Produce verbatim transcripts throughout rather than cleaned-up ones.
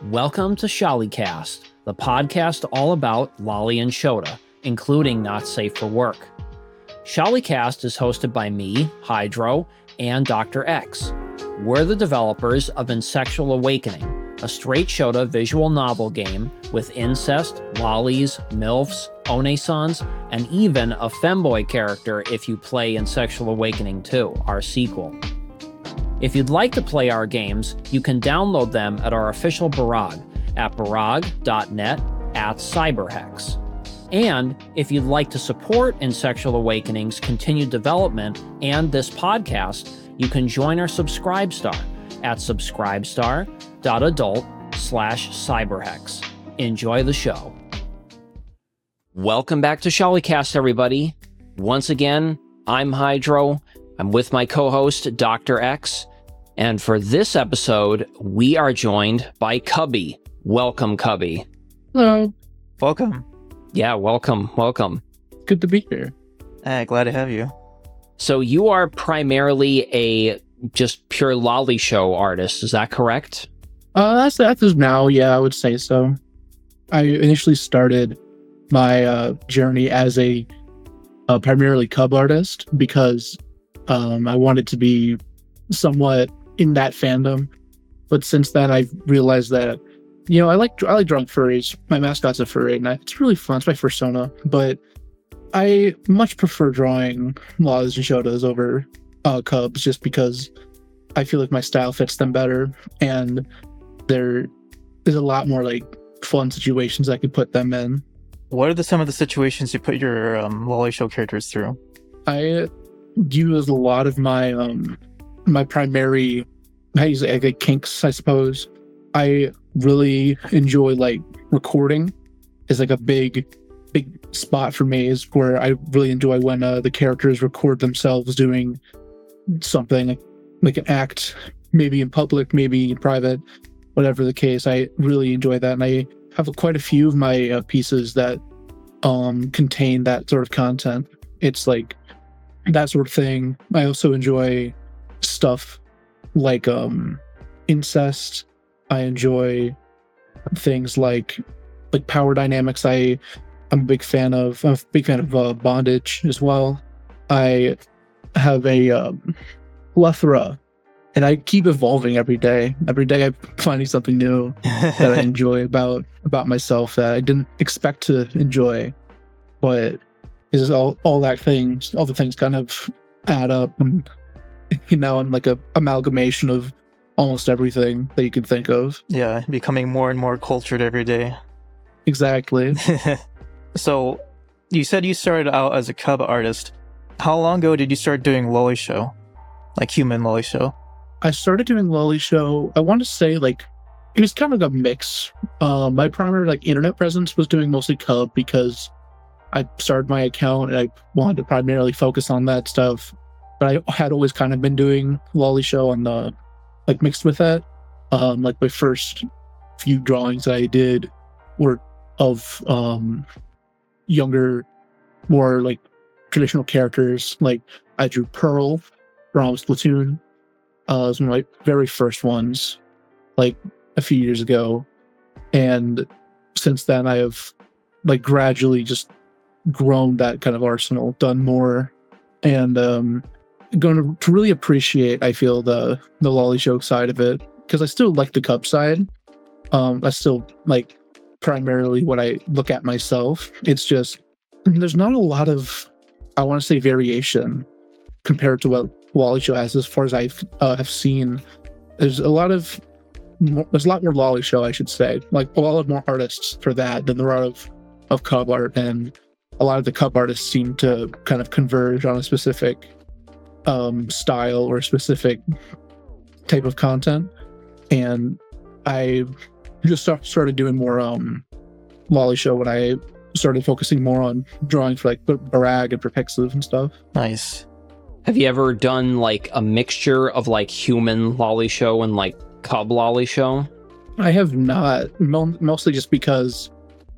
Welcome to Shollycast, the podcast all about Lolly and Shota, including Not Safe for Work. Shollycast is hosted by me, Hydro, and Doctor X. We're the developers of Insexual Awakening, a straight Shota visual novel game with incest, lollies, milfs, onesans, and even a femboy character if you play Insexual Awakening two, our sequel. If you'd like to play our games, you can download them at our official Barag at barag dot net at cyberhex. And if you'd like to support Insexual Awakening's continued development and this podcast, you can join our Subscribestar at subscribestar.adult slash cyberhex. Enjoy the show. Welcome back to Shollycast, everybody. Once again, I'm Hydro. I'm with my co-host, Doctor X. And for this episode, we are joined by Cubby. Welcome, Cubby. Hello. Welcome. Yeah, welcome, welcome. Good to be here. Uh, glad to have you. So you are primarily a just pure lolly show artist, is that correct? Uh, that's that is now, yeah, I would say so. I initially started my uh, journey as a uh, primarily cub artist because um, I wanted to be somewhat in that fandom. But since then, I've realized that, you know, I like I like drawing furries. My mascot's a furry, and I, it's really fun. It's my persona. But I much prefer drawing lollies and shotas over uh, cubs just because I feel like my style fits them better, and there is a lot more like fun situations I could put them in. What are the, some of the situations you put your um, lolly show characters through? I use a lot of my um my primary I use like, like kinks, I suppose. I really enjoy like recording is like a big big spot for me, is where I really enjoy when uh, the characters record themselves doing something like, like an act, maybe in public, maybe in private, whatever the case. I really enjoy that, and I have quite a few of my uh, pieces that um contain that sort of content. It's like that sort of thing. I also enjoy stuff like um incest. I enjoy things like like power dynamics. I I'm a big fan of I'm a big fan of uh, bondage as well. I have a um, plethora, and I keep evolving every day. Every day I'm finding something new that I enjoy about about myself that I didn't expect to enjoy, but is all all that things all the things kind of add up, and you know, I'm like a amalgamation of almost everything that you can think of. Yeah, becoming more and more cultured every day. Exactly. So, you said you started out as a cub artist. How long ago did you start doing lolly show? Like human lolly show? I started doing lolly show, I want to say like it was kind of a mix. Um, my primary like internet presence was doing mostly cub because I started my account and I wanted to primarily focus on that stuff. But I had always kind of been doing lolly show on the like mixed with that. Um, like my first few drawings that I did were of um younger, more like traditional characters. Like I drew Pearl from Splatoon. Uh, it was one of my very first ones, like a few years ago. And since then I have like gradually just grown that kind of arsenal, done more, and um going to, to really appreciate, I feel, the the lolly show side of it, because I still like the cub side. Um, that's still like primarily what I look at myself. It's just there's not a lot of, I want to say, variation compared to what lolly show has, as far as I uh, have seen. There's a lot of more, there's a lot more lolly show, I should say, like a lot of more artists for that than there are of of cub art, and a lot of the cub artists seem to kind of converge on a specific um style or specific type of content. And I just start, started doing more um lolly show when I started focusing more on drawing for like Barag and for Pixiv and stuff. Nice. Have you ever done like a mixture of like human lolly show and like cub lolly show? I have not, mo- mostly just because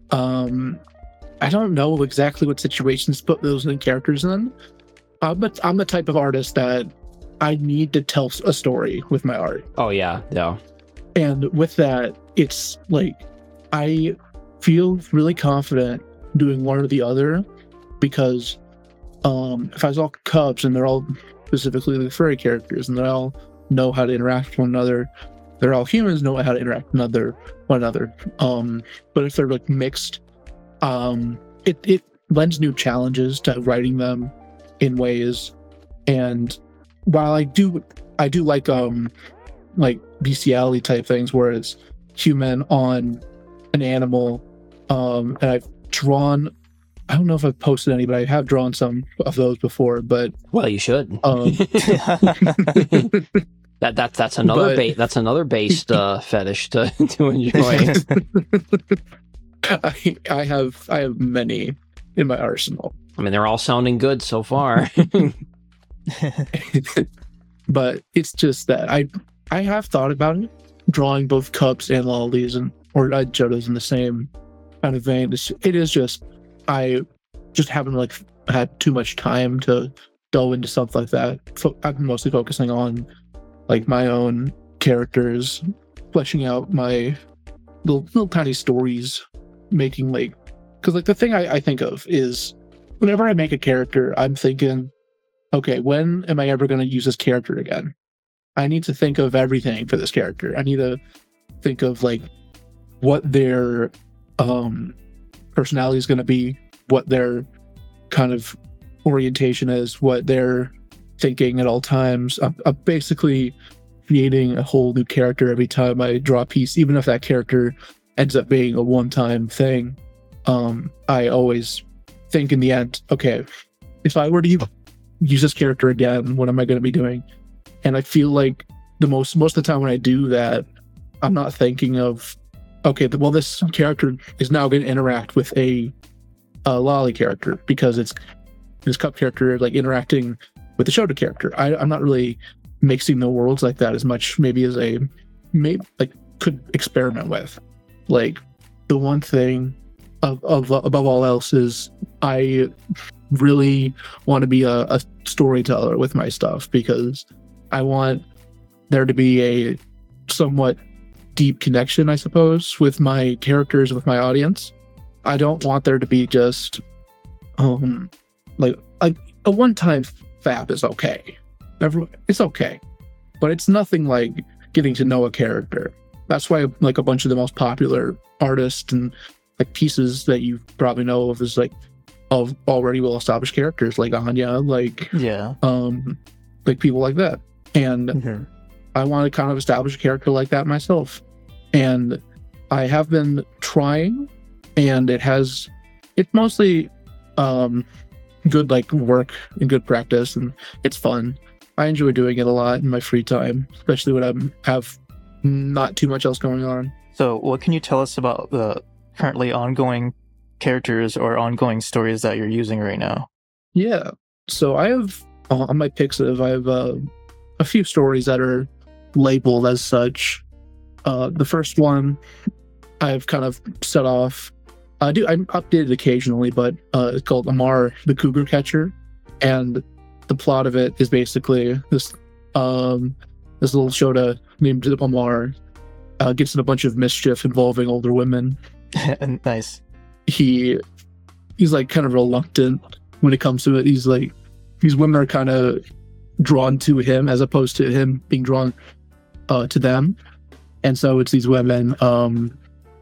um I don't know exactly what situations to put those in characters in. Uh, but I'm the type of artist that I need to tell a story with my art. Oh yeah, yeah. And with that, it's like I feel really confident doing one or the other because um, if I was all cubs and they're all specifically the furry characters and they all know how to interact with one another, they're all humans, know how to interact with another, one another. Um, but if they're like mixed, um, it, it lends new challenges to writing them in ways. And while I do, I do like um, like bestiality type things where it's human on an animal, um, and I've drawn. I don't know if I've posted any, but I have drawn some of those before. But well, you should. Um, that that that's another but, bait. That's another based uh, fetish to to enjoy. I, I have I have many in my arsenal. I mean, they're all sounding good so far. But it's just that I I have thought about it, drawing both cubs and lollies and or uh, Jodas in the same kind of vein. It's, it is just I just haven't like had too much time to delve into something like that. Fo- I'm mostly focusing on like my own characters, fleshing out my little little tiny stories, making like because like the thing I, I think of is whenever I make a character, I'm thinking, okay, when am I ever going to use this character again? I need to think of everything for this character. I need to think of like what their um, personality is going to be, what their kind of orientation is, what they're thinking at all times. I'm, I'm basically creating a whole new character every time I draw a piece, even if that character ends up being a one-time thing. Um, I always think in the end, okay, if I were to use this character again, what am I going to be doing? And I feel like the most most of the time when I do that, I'm not thinking of, okay, well, this character is now going to interact with a, a lolly character because it's this cup character like interacting with the Shota character. I, I'm not really mixing the worlds like that as much, maybe as a maybe like could experiment with. Like the one thing of, of above all else is I really want to be a, a storyteller with my stuff because I want there to be a somewhat deep connection, I suppose, with my characters, with my audience. I don't want there to be just um like a, a one-time fap is okay. Everyone, it's okay, but it's nothing like getting to know a character. That's why like a bunch of the most popular artists and like pieces that you probably know of is like of already well-established characters like Anya, like yeah, um, like people like that. And mm-hmm. I want to kind of establish a character like that myself. And I have been trying, and it has, it's mostly um, good like work and good practice, and it's fun. I enjoy doing it a lot in my free time, especially when I have not too much else going on. So what can you tell us about the currently ongoing characters or ongoing stories that you're using right now? Yeah. So I have, uh, on my Pixiv, I have uh, a few stories that are labeled as such. Uh, the first one I've kind of set off. I do, I'm updated occasionally, but uh, it's called Amar the Cougar Catcher. And the plot of it is basically this um, this little Shota named Amar uh, gets in a bunch of mischief involving older women. Nice. He he's like kind of reluctant when it comes to it. He's like these women are kind of drawn to him as opposed to him being drawn uh, to them. And so it's these women um,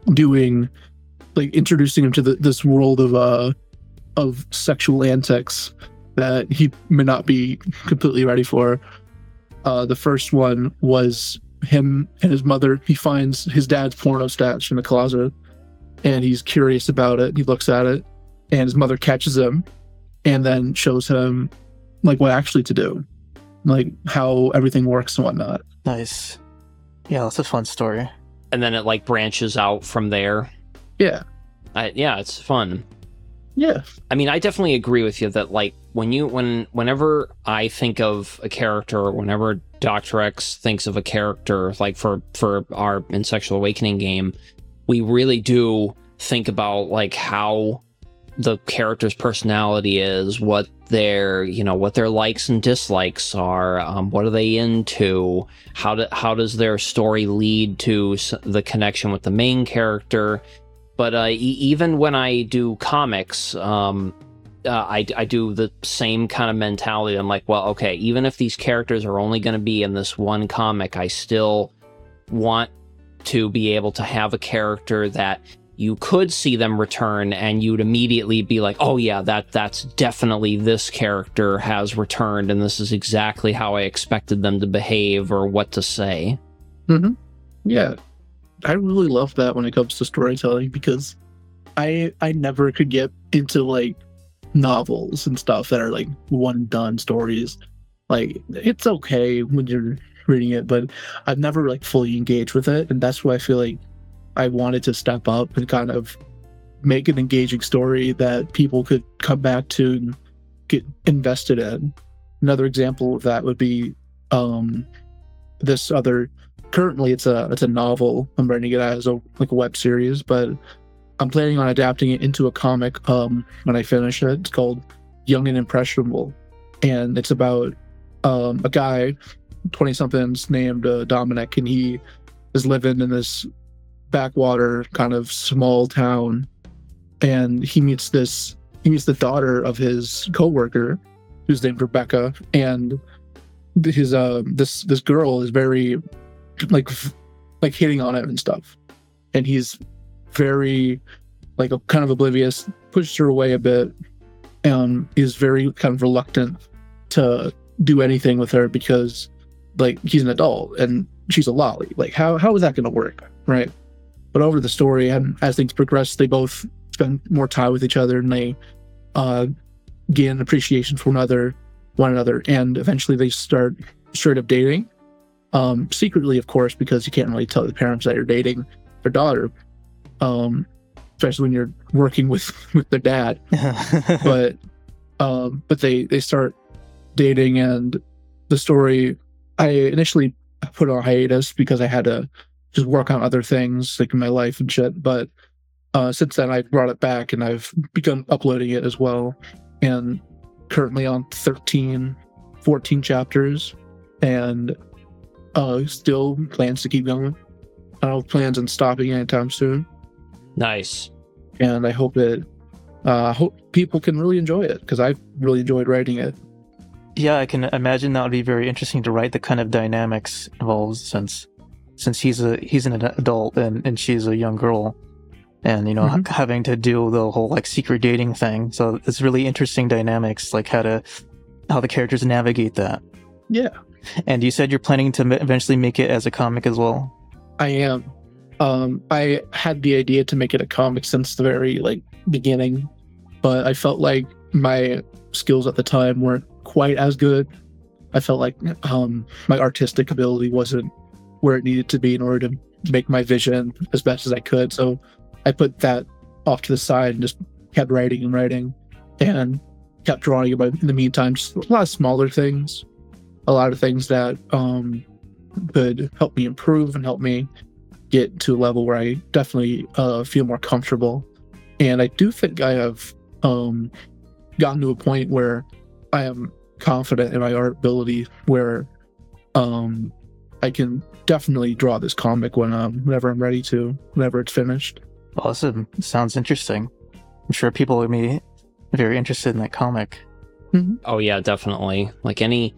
doing like introducing him to the, this world of uh of sexual antics that he may not be completely ready for. Uh, the first one was him and his mother. He finds his dad's porno stash in the closet, and he's curious about it. He looks at it, and his mother catches him, and then shows him like what actually to do, like how everything works and whatnot. Nice. Yeah, that's a fun story. And then it like branches out from there. Yeah. I, yeah, it's fun. Yeah. I mean, I definitely agree with you that like when you when whenever I think of a character, or whenever Doctor X thinks of a character, like for for our Insexual Awakening game, we really do think about like how the character's personality is, what their, you know, what their likes and dislikes are, um, what are they into, how do, how does their story lead to s- the connection with the main character. But uh, e- even when I do comics, um, uh, I, I do the same kind of mentality. I'm like, well, okay, even if these characters are only going to be in this one comic, I still want to be able to have a character that you could see them return and you'd immediately be like, oh yeah, that that's definitely this character has returned and this is exactly how I expected them to behave or what to say. Mm-hmm. Yeah, I really love that when it comes to storytelling, because I I never could get into like novels and stuff that are like one done stories. Like, it's okay when you're reading it, but I've never like fully engaged with it, and that's why I feel like I wanted to step up and kind of make an engaging story that people could come back to and get invested in. Another example of that would be um, this other. Currently, it's a it's a novel. I'm writing it as a like a web series, but I'm planning on adapting it into a comic um, when I finish it. It's called Young and Impressionable, and it's about um, a guy, twenty somethings, named uh, Dominic, and he is living in this backwater kind of small town, and he meets this he meets the daughter of his coworker, who's named Rebecca, and his uh this this girl is very like like hitting on him and stuff, and he's very like kind of oblivious, pushes her away a bit, and is very kind of reluctant to do anything with her because like he's an adult and she's a lolly. Like how how is that going to work, right? But over the story, and as things progress, they both spend more time with each other, and they uh, gain an appreciation for one another, one another, and eventually they start straight up dating, um, secretly, of course, because you can't really tell the parents that you're dating their daughter, um, especially when you're working with with their dad. but um, but they they start dating, and the story I initially put on hiatus because I had to just work on other things like in my life and shit. But uh, since then, I brought it back and I've begun uploading it as well. And currently on thirteen, fourteen chapters, and uh, still plans to keep going. I don't have plans on stopping anytime soon. Nice. And I hope it, uh, hope people can really enjoy it, because I've really enjoyed writing it. Yeah, I can imagine that would be very interesting to write, the kind of dynamics involved, since since he's a he's an adult and, and she's a young girl, and you know mm-hmm. ha- having to do the whole like secret dating thing. So it's really interesting dynamics, like how to how the characters navigate that. Yeah. And you said you're planning to eventually make it as a comic as well. I am. Um, I had the idea to make it a comic since the very like beginning, but I felt like my skills at the time weren't quite as good. I felt like um, my artistic ability wasn't where it needed to be in order to make my vision as best as I could. So I put that off to the side and just kept writing and writing and kept drawing. But in the meantime, just a lot of smaller things, a lot of things that um, could help me improve and help me get to a level where I definitely uh, feel more comfortable. And I do think I have um, gotten to a point where I am confident in my art ability, where um, I can definitely draw this comic when um, whenever I'm ready to, whenever it's finished. Awesome. Sounds interesting. I'm sure people would be very interested in that comic. Mm-hmm. Oh yeah, definitely. Like any,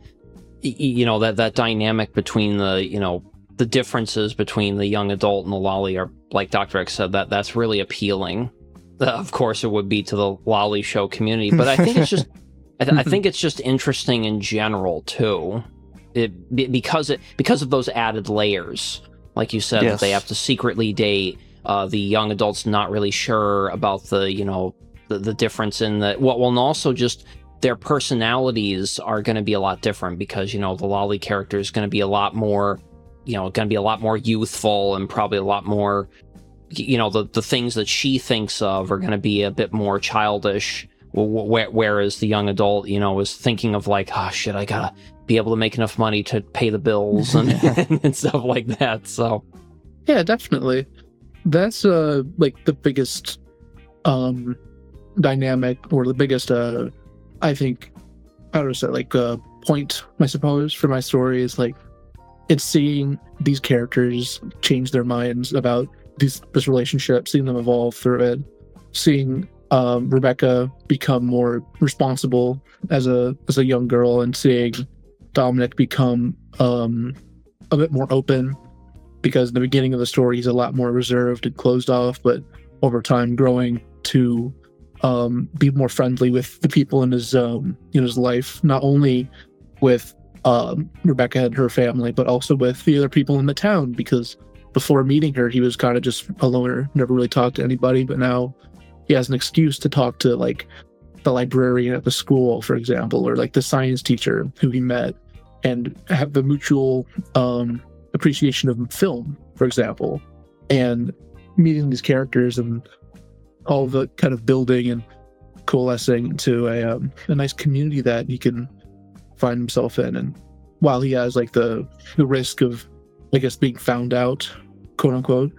you know, that, that dynamic between the, you know, the differences between the young adult and the lolly are, like Doctor X said, that that's really appealing. Uh, of course, it would be to the lolly show community, but I think it's just, I, th- I think it's just interesting in general too. It because it because of those added layers, like you said, yes. that they have to secretly date. Uh, the young adult's not really sure about the, you know, the, the difference in the well, well, and also just their personalities are going to be a lot different, because, you know, the lolly character is going to be a lot more, you know, going to be a lot more youthful and probably a lot more, you know, the, the things that she thinks of are going to be a bit more childish, whereas the young adult, you know, is thinking of like, oh shit, I gotta be able to make enough money to pay the bills and, and stuff like that. So yeah, definitely. That's uh like the biggest um dynamic or the biggest, uh, I think, I don't know, say, like uh, point, I suppose, for my story is like it's seeing these characters change their minds about these this relationship, seeing them evolve through it, seeing um, Rebecca become more responsible as a as a young girl, and seeing Dominic become um, a bit more open, because in the beginning of the story he's a lot more reserved and closed off, but over time growing to um, be more friendly with the people in his um, in his life, not only with um, Rebecca and her family, but also with the other people in the town, because before meeting her, he was kind of just a loner, never really talked to anybody, but now he has an excuse to talk to, like, the librarian at the school, for example, or, like, the science teacher who he met, and have the mutual um, appreciation of film, for example. And meeting these characters and all the kind of building and coalescing into a, um, a nice community that he can find himself in. And while he has, like, the, the risk of, I guess, being found out, quote unquote,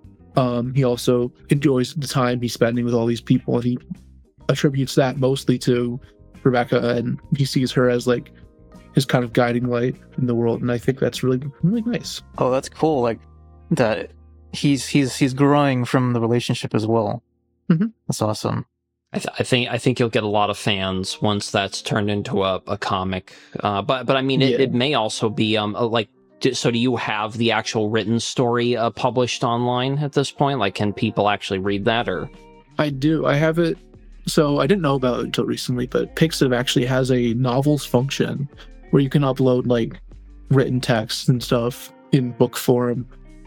um, he also enjoys the time he's spending with all these people, and he attributes that mostly to Rebecca, and he sees her as, like, his kind of guiding light in the world. And I think that's really, really nice. Oh, that's cool. Like that he's he's he's growing from the relationship as well. Mm-hmm. That's awesome. I, th- I think I think you'll get a lot of fans once that's turned into a, a comic. Uh, but but I mean, it, Yeah. it may also be um like. So do you have the actual written story uh, published online at this point? Like, can people actually read that? Or I do. I have it. So I didn't know about it until recently, but Pixiv actually has a novels function where you can upload, like, written text and stuff in book form.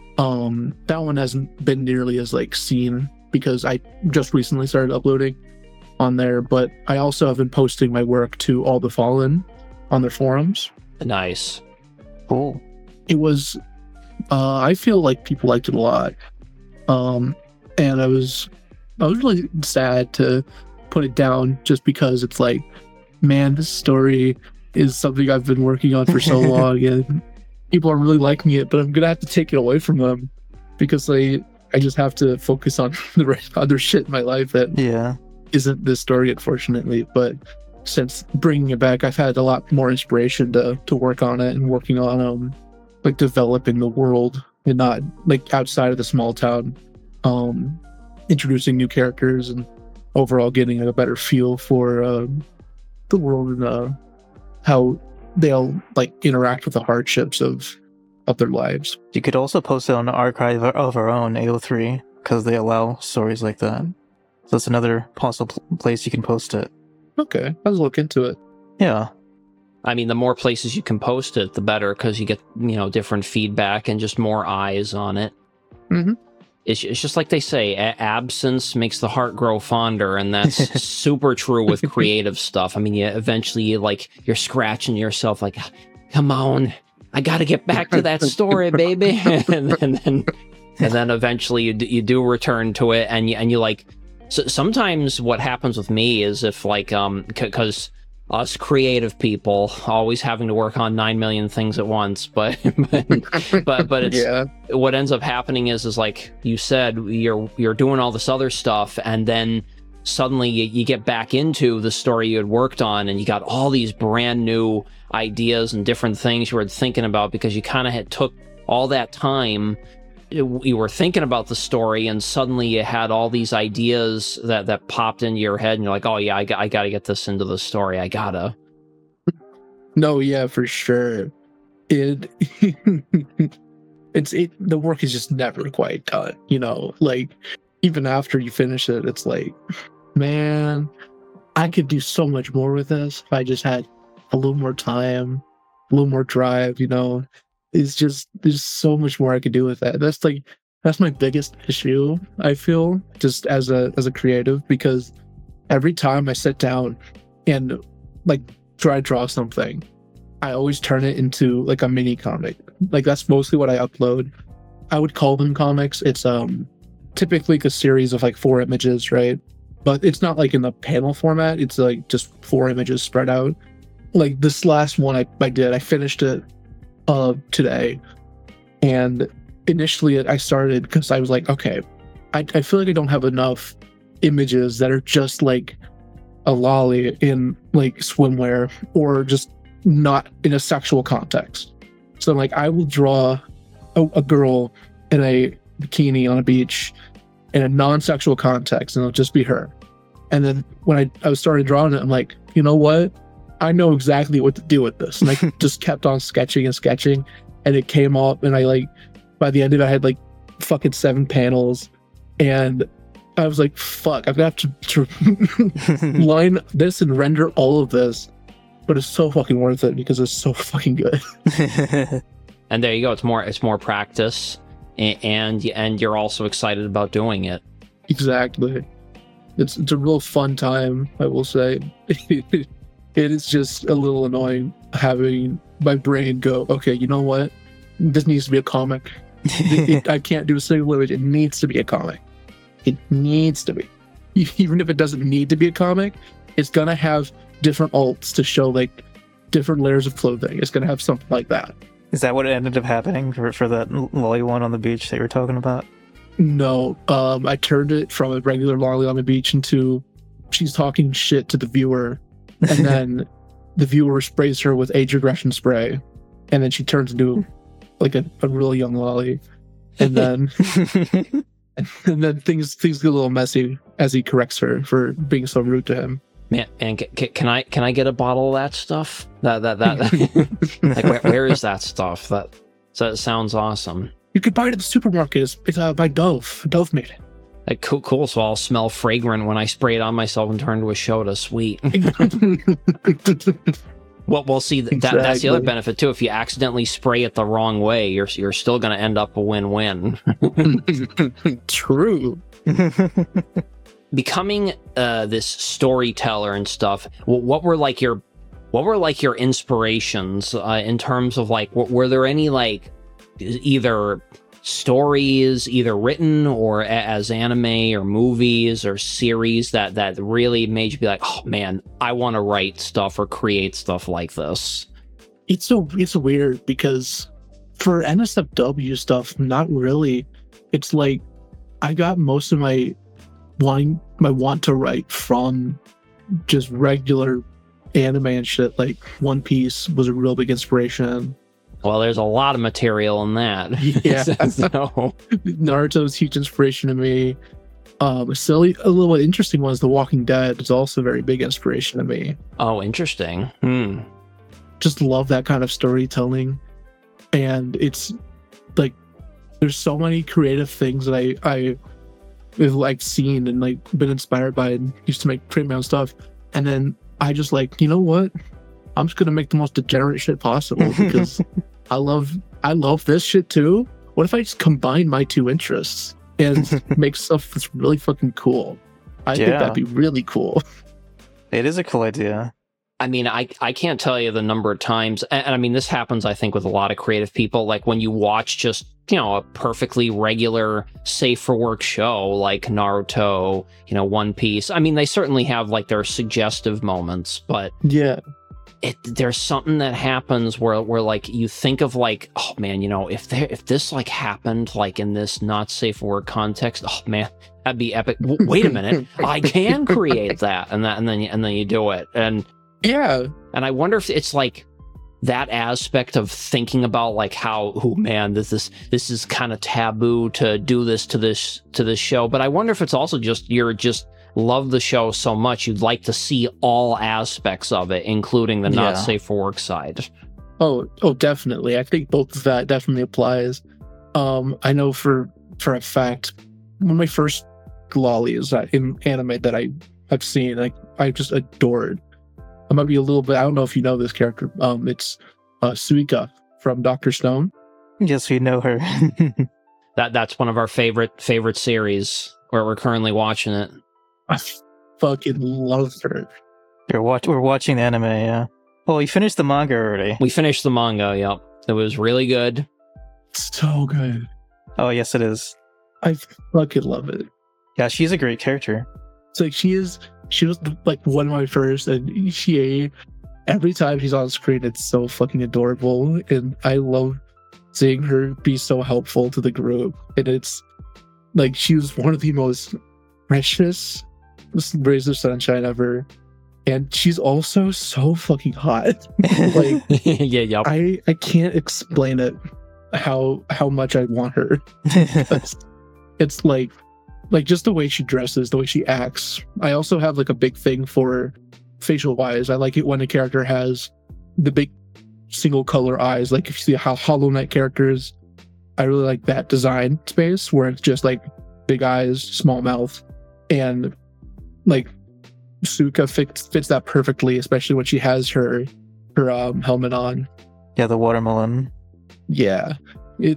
Um, that one hasn't been nearly as, like, seen because I just recently started uploading on there. But I also have been posting my work to All the Fallen on their forums. nice. Cool. It was, uh, I feel like people liked it a lot. Um, and I was, I was really sad to put it down just because it's like, man, this story is something I've been working on for so long, and people are really liking it, but I'm gonna have to take it away from them because I, I just have to focus on the rest- other shit in my life that Yeah. isn't this story, unfortunately. But since bringing it back, I've had a lot more inspiration to to work on it, and working on um like developing the world, and not like outside of the small town, um introducing new characters, and overall getting a better feel for um, the world, and uh, how they'll like interact with the hardships of of their lives. You could also post it on the archive of our own A O three because they allow stories like that. So that's another possible place you can post it. Okay, I'll look into it. Yeah. I mean, the more places you can post it, the better, because you get, you know, different feedback and just more eyes on it. Mm-hmm. It's, it's just like they say, a- absence makes the heart grow fonder, and that's super true with creative stuff. I mean, you eventually, you, like, you're scratching yourself, like, come on, I got to get back to that story, baby. and, then, and then, and then eventually you d- you do return to it, and you and you like. So sometimes what happens with me is if like um because. Us creative people always having to work on nine million things at once, but but but, but it's Yeah. what ends up happening is is like you said, you're you're doing all this other stuff, and then suddenly you, you get back into the story you had worked on, and you got all these brand new ideas and different things you were thinking about, because you kind of had took all that time. You were thinking about the story, and suddenly you had all these ideas that, that popped into your head, and you're like, oh yeah, I, got, I gotta get this into the story. I gotta. No, yeah, for sure. It it's it the work is just never quite done, you know, like even after you finish it, it's like, man, I could do so much more with this if I just had a little more time, a little more drive, you know. It's just there's so much more I could do with that. That's like that's my biggest issue, I feel, just as a as a creative, because every time I sit down and like try to draw something, I always turn it into like a mini comic. Like that's mostly what I upload. I would call them comics. It's um typically a series of like four images, right? But it's not like in the panel format. It's like just four images spread out. Like this last one I, I did, I finished it uh today, and initially I started because I was like, okay, I, I feel like I don't have enough images that are just like a lolly in like swimwear or just not in a sexual context. So like I will draw a, a girl in a bikini on a beach in a non-sexual context, and it'll just be her. And then when I, I was started drawing it, I'm like, you know what? I know exactly what to do with this. And I just kept on sketching and sketching, and it came up, and I like, by the end of it, I had like fucking seven panels, and I was like, fuck, I'm gonna have to, to line this and render all of this. But it's so fucking worth it because it's so fucking good. And there you go. It's more, it's more practice, and, and, and you're also excited about doing it. Exactly. It's, it's a real fun time, I will say. It is just a little annoying having my brain go, okay, you know what? This needs to be a comic. it, it, I can't do a single image. It needs to be a comic. It needs to be. Even if it doesn't need to be a comic, it's going to have different alts to show like different layers of clothing. It's going to have something like that. Is that what ended up happening for, for that lolly one on the beach that you were talking about? No, um, I turned it from a regular lolly on the beach into she's talking shit to the viewer, and then the viewer sprays her with age regression spray, and then she turns into like a, a really young lolly, and then and, and then things things get a little messy as he corrects her for being so rude to him. Man, and can, can I can I get a bottle of that stuff? That that that like where, where is that stuff? That so it sounds awesome. You could buy it at the supermarket. It's, it's uh, by Dove. Dove made it. Like, cool, cool. So I'll smell fragrant when I spray it on myself and turn to a Shota. Sweet. Well, we'll see. That, exactly. That's the other benefit too. If you accidentally spray it the wrong way, you're you're still going to end up a win-win. True. Becoming uh, this storyteller and stuff. What were like your, what were like your inspirations uh, in terms of like, were there any like either stories, either written or a- as anime or movies or series that that really made you be like, oh man, I want to write stuff or create stuff like this? It's so it's weird because for N S F W stuff, not really. It's like I got most of my wanting my want to write from just regular anime and shit. Like One Piece was a real big inspiration. Well, there's a lot of material in that. Yeah. So. Naruto's huge inspiration to me. Um, a silly, a little interesting one is The Walking Dead is also a very big inspiration to me. Oh, interesting. Hmm. Just love that kind of storytelling. And it's like, there's so many creative things that I, I have like seen and like been inspired by and used to make create my own stuff. And then I just like, you know what? I'm just going to make the most degenerate shit possible because I love I love this shit too. What if I just combine my two interests and make stuff that's really fucking cool? I yeah. think that'd be really cool. It is a cool idea. I mean, I, I can't tell you the number of times, and, and I mean, this happens, I think, with a lot of creative people, like when you watch just, you know, a perfectly regular, safe for work show like Naruto, you know, One Piece. I mean, they certainly have like their suggestive moments, but yeah. It, there's something that happens where, where like you think of like, oh man, you know, if there, if this like happened like in this not safe for work context, oh man, that'd be epic. W- wait a minute, I can create that, and that, and then and then you do it, and yeah, and I wonder if it's like that aspect of thinking about like how, oh man, this is this is kind of taboo to do this to this to this show, but I wonder if it's also just you're just. Love the show so much you'd like to see all aspects of it, including the not yeah. safe for work side. Oh, oh, definitely. I think both of that definitely applies. Um, I know for for a fact, one of my first lollies in anime that I I've seen, like I just adored. I might be a little bit. I don't know if you know this character. Um, it's uh, Suika from Doctor Stone. Yes, we know her. that that's one of our favorite favorite series where we're currently watching it. I fucking love her. We're, watch- we're watching the anime, yeah. Oh, you finished the manga already. We finished the manga, yep. It was really good. So good. Oh, yes, it is. I fucking love it. Yeah, she's a great character. It's like she is, she was like one of my first, and she, every time she's on screen, it's so fucking adorable. And I love seeing her be so helpful to the group. And it's like, she was one of the most precious Rays of Sunshine ever. And she's also so fucking hot. Like, yeah, yeah. I, I can't explain it how how much I want her. it's, it's like like just the way she dresses, the way she acts. I also have like a big thing for facial wise. I like it when a character has the big single color eyes. Like if you see how Hollow Knight characters, I really like that design space where it's just like big eyes, small mouth, and like Suka fits fits that perfectly, especially when she has her her um, helmet on. Yeah, the watermelon. Yeah, it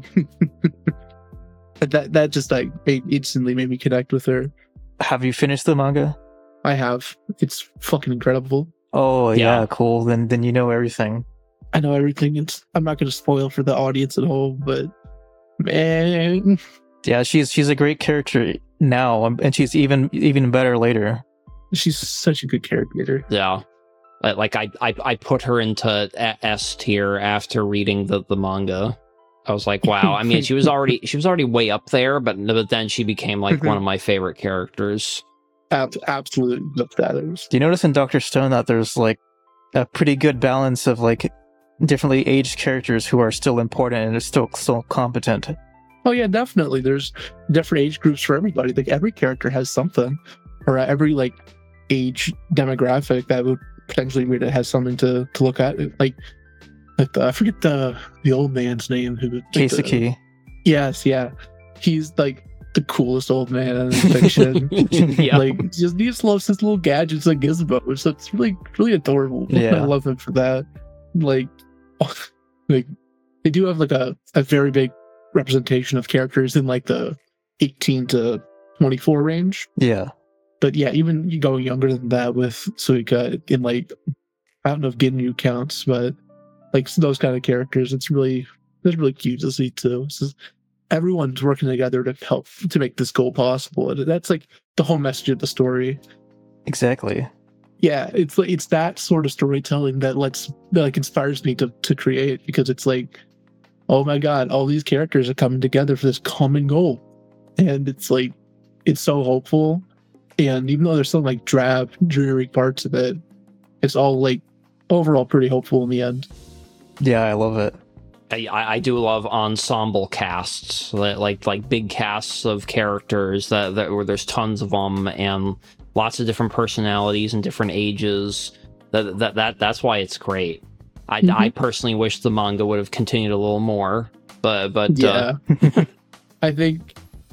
that that just like made, instantly made me connect with her. Have you finished the manga? I have. It's fucking incredible. Oh yeah, Yeah. cool. Then then you know everything. I know everything. It's I'm not going to spoil for the audience at home, but man, Yeah, she's she's a great character now, um, and she's even even better later. she's such a good character. Yeah. Like like I, I I put her into a- S tier after reading the, the manga. I was like, wow. I mean, she was already she was already way up there, but but then she became like one of my favorite characters. Ab- absolute love that is. Do you notice in Doctor Stone that there's like a pretty good balance of like differently aged characters who are still important and are still still competent? Oh yeah, definitely. There's different age groups for everybody. Like every character has something, or every like age demographic that would potentially read it has something to, to look at. Like, like the, I forget the the old man's name. Who like the- Keisuke. Yes, yeah, he's like the coolest old man in fiction. Yeah. Like, just he just loves his little gadgets like Gizmo. So it's really really adorable. Yeah. I love him for that. Like, like they do have like a a very big representation of characters in like the eighteen to twenty-four range. Yeah. But yeah, even you go younger than that with Suika in like, I don't know if Ginyu counts, but like those kind of characters, it's really it's really cute to see too. It's just, everyone's working together to help to make this goal possible, and that's like the whole message of the story. Exactly. Yeah, it's like it's that sort of storytelling that lets that like inspires me to to create, because it's like, oh my god, all these characters are coming together for this common goal, and it's like it's so hopeful. And even though there's some like drab, dreary parts of it, it's all like overall pretty hopeful in the end. Yeah, I love it. I, I do love ensemble casts, like like, like big casts of characters that, that where there's tons of them and lots of different personalities and different ages. That that, that that's why it's great. I, Mhm. I personally wish the manga would have continued a little more, but but Yeah, uh, I think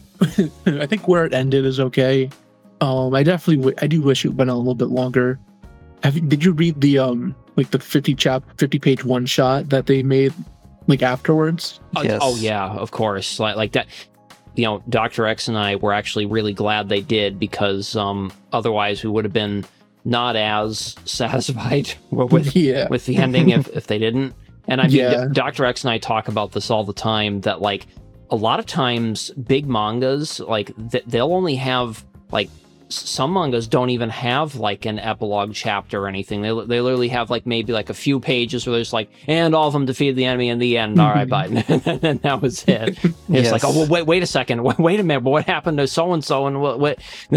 I think where it ended is okay. Um, I definitely w- I do wish it went on a little bit longer. Have you, did you read the um like the fifty chap fifty page one shot that they made like afterwards? Uh, Yes. Oh yeah, of course. Like like that. You know, Doctor X and I were actually really glad they did, because um, otherwise we would have been not as satisfied with Yeah, with the ending if, if they didn't. And I mean, Yeah. Doctor X and I talk about this all the time, that like a lot of times big mangas, like th- they'll only have like s- some mangas don't even have like an epilogue chapter or anything. They they literally have like maybe like a few pages where there's like, and all of them defeated the enemy in the end. All right, bye. And that was it. It's Yes. like, oh well, wait, wait a second, wait, wait a minute. But what happened to so and so and what? what?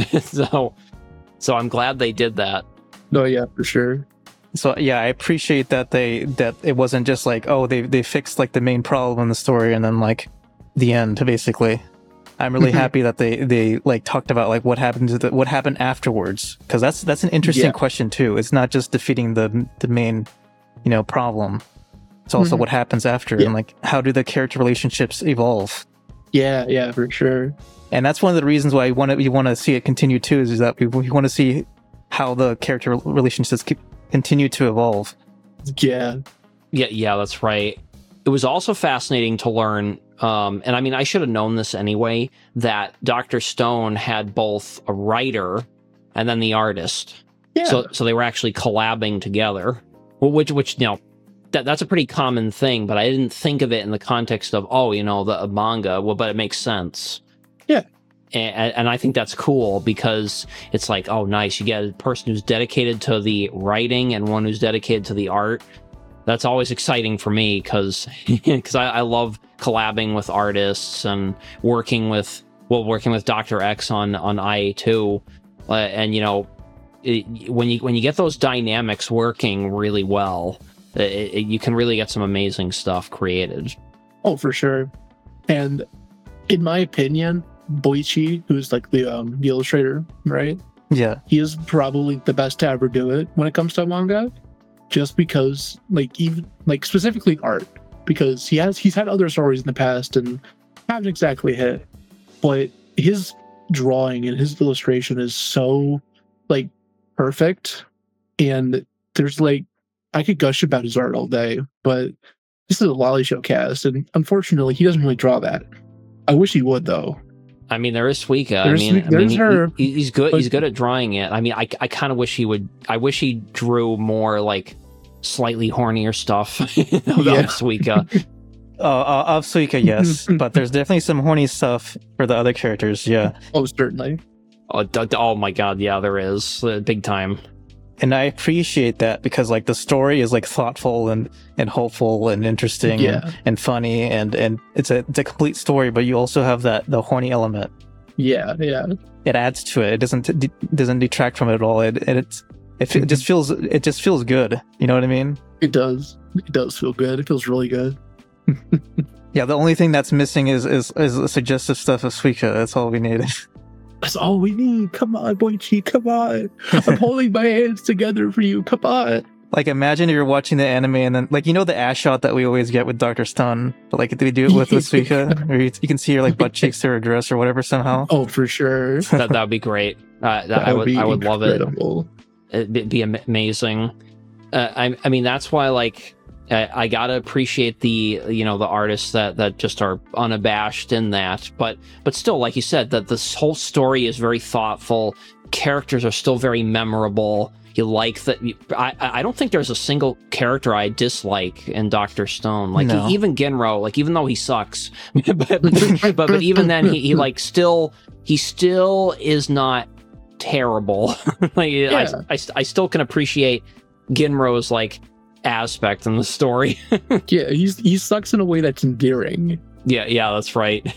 so, so I'm glad they did that. no, yeah, for sure. So yeah, I appreciate that they that it wasn't just like, oh, they they fixed like the main problem in the story and then like the end basically. I'm really happy that they they like talked about like what happened to the what happened afterwards, because that's that's an interesting Yeah. question too. It's not just defeating the the main, you know, problem. It's also Mhm. what happens after, Yeah. and like how do the character relationships evolve. Yeah, yeah, for sure. And that's one of the reasons why you want to you want to see it continue too, is, is that we, we want to see how the character relationships keep, continue to evolve. Yeah, Yeah, yeah, that's right. It was also fascinating to learn, um, and I mean, I should have known this anyway, that Doctor Stone had both a writer and then the artist. yeah, So, so they were actually collabing together, Well, which, which, you know, that that's a pretty common thing. But I didn't think of it in the context of, oh, you know, the a manga. Well, but it makes sense. Yeah. And, and I think that's cool, because it's like, oh, nice. You get a person who's dedicated to the writing and one who's dedicated to the art. That's always exciting for me, because because I, I love collabing with artists and working with well working with Doctor X on on I A two. uh, and you know, it, when you when you get those dynamics working really well, it, it, you can really get some amazing stuff created. Oh, for sure. And in my opinion, Boichi, who's like the um, the illustrator, right? Yeah. He is probably the best to ever do it when it comes to manga, just because, like, even like specifically art, because he has he's had other stories in the past and haven't exactly hit, but his drawing and his illustration is so like perfect, and there's like I could gush about his art all day, but this is a Lolly Show cast, and unfortunately, he doesn't really draw that. I wish he would, though. I mean, there is Suika. There's, I mean, I there's mean he, her, he, he's good. but, He's good at drawing it. I mean, I, I kind of wish he would. I wish he drew more like slightly hornier stuff of Yeah. Suika. Uh, uh, of Suika, yes, but there's definitely some horny stuff for the other characters. Yeah, oh, certainly. Oh, d- d- oh my god, yeah, there is uh, big time. and I appreciate that because like the story is like thoughtful and and hopeful and interesting Yeah. and, and funny and and it's a it's a complete story, but you also have that the horny element. Yeah, yeah. It adds to it. It doesn't de- doesn't detract from it at all. It it it's, it, fe- it just feels it just feels good. You know what I mean? It does. It does feel good. It feels really good. Yeah. The only thing that's missing is is is the suggestive stuff of Suika. That's all we need. That's all we need. Come on, Boichi. Come on. I'm holding my hands together for you. Come on. Like imagine you're watching the anime and then like you know the ass shot that we always get with Doctor Stone, but like do we do it with with Suika? Where you, you can see her like butt cheeks through her dress or whatever somehow. Oh, for sure. That that would be great. Uh, that, That I would be I would love it. incredible. It'd be am- amazing. Uh, I I mean that's why like I, I gotta appreciate the you know the artists that that just are unabashed in that, but but still like you said that this whole story is very thoughtful. Characters are still very memorable. You like that. You, I I don't think there's a single character I dislike in Doctor Stone. Like No. he, even Genro, like even though he sucks, but, but but even then he, he like still he still is not terrible. Like Yeah. I, I I still can appreciate Genro's like aspect in the story. Yeah, he's he sucks in a way that's endearing. yeah, yeah, that's right.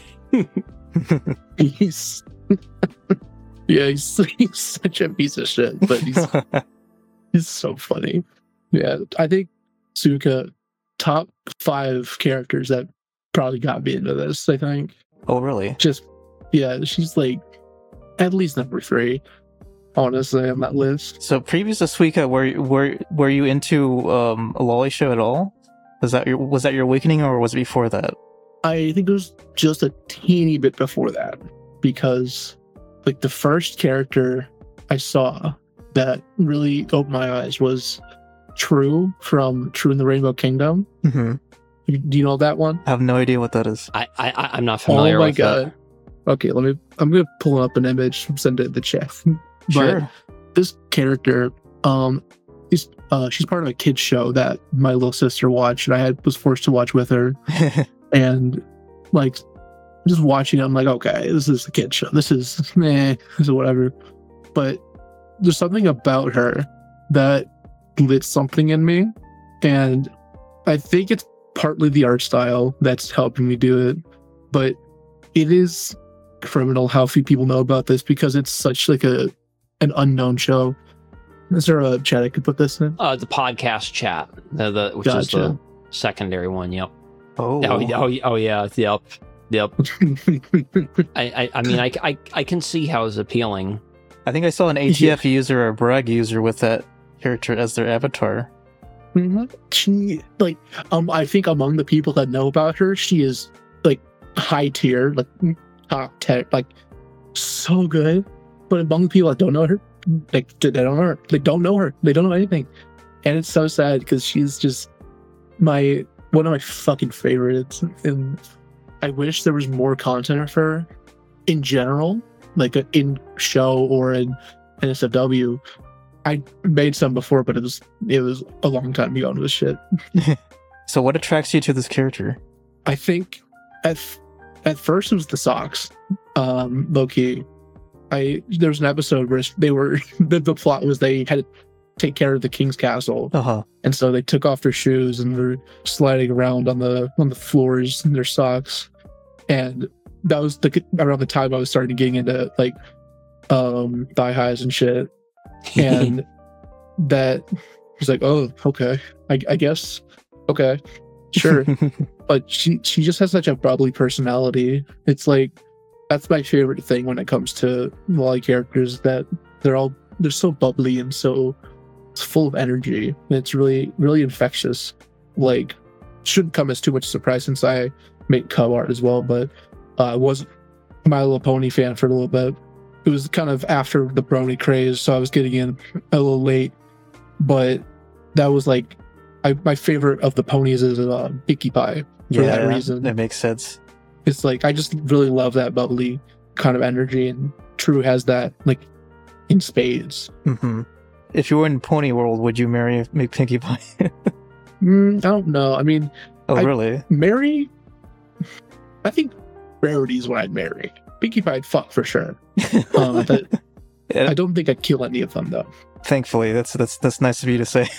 He's yeah, he's, he's such a piece of shit, but he's he's so funny. Yeah, I think Suka top five characters that probably got me into this. I think Oh really? just yeah, she's like at least number three. Honestly, on that list. So previous to Suika, were were were you into um, a lolly show at all? Was that your was that your awakening, or was it before that? I think it was just a teeny bit before that, because like the first character I saw that really opened my eyes was True from True in the Rainbow Kingdom. Mm-hmm. Do you know that one? I have no idea what that is. I I I- I'm not familiar oh my with god. Okay, let me I'm gonna pull up an image, send it in the chat. Sure. But this character, um, is uh, she's part of a kids show that my little sister watched, and I had was forced to watch with her. And like, just watching it, I'm like, okay, this is a kid show. This is meh, this is whatever. But there's something about her that lit something in me, and I think it's partly the art style that's helping me do it. But it is criminal how few people know about this because it's such like a an unknown show. Is there a chat I could put this in? uh, the podcast chat, the, the which is the Gotcha. secondary one. Yep. Oh, Oh, oh, oh yeah. Yep. Yep. I, I, I mean, I, I, I can see how it's appealing. I think I saw an A T F user or a Bragg user with that character as their avatar. Mhm. She like um I think among the people that know about her, she is like high tier, like top ten, like so good. But among the people that don't know her, like they don't know her, they don't know her, they don't know anything, and it's so sad because she's just my one of my fucking favorites. And I wish there was more content of her in general, like uh, in show or in N S F W. I made some before, but it was it was a long time ago into this shit. So what attracts you to this character? I think at f- at first it was the socks, um, low key. I there was an episode where they were the, the plot was they had to take care of the king's castle, Uh huh. and so they took off their shoes and were sliding around on the on the floors in their socks, and that was the around the time I was starting to getting into like um, thigh highs and shit. And that was like, oh, okay, I, I guess, okay, sure. But she she just has such a bubbly personality. It's like, that's my favorite thing when it comes to Lolly characters, that they're all they're so bubbly and so full of energy. And it's really really infectious. Like, shouldn't come as too much surprise since I make cub art as well, but uh, I was My Little Pony fan for a little bit. It was kind of after the brony craze, so I was getting in a little late. But that was like, I, my favorite of the ponies is uh, Pinkie Pie for Yeah, that reason. that makes sense. It's like, I just really love that bubbly kind of energy, and True has that like in spades. hmm If you were in Pony World, would you marry make Pinkie Pie? Mm, I don't know. I mean, Oh, I- really? marry. I think Rarity is what I'd marry. Pinkie Pie, I'd fuck for sure. Uh, but Yeah, I don't think I'd kill any of them though. thankfully, that's that's that's nice of you to say.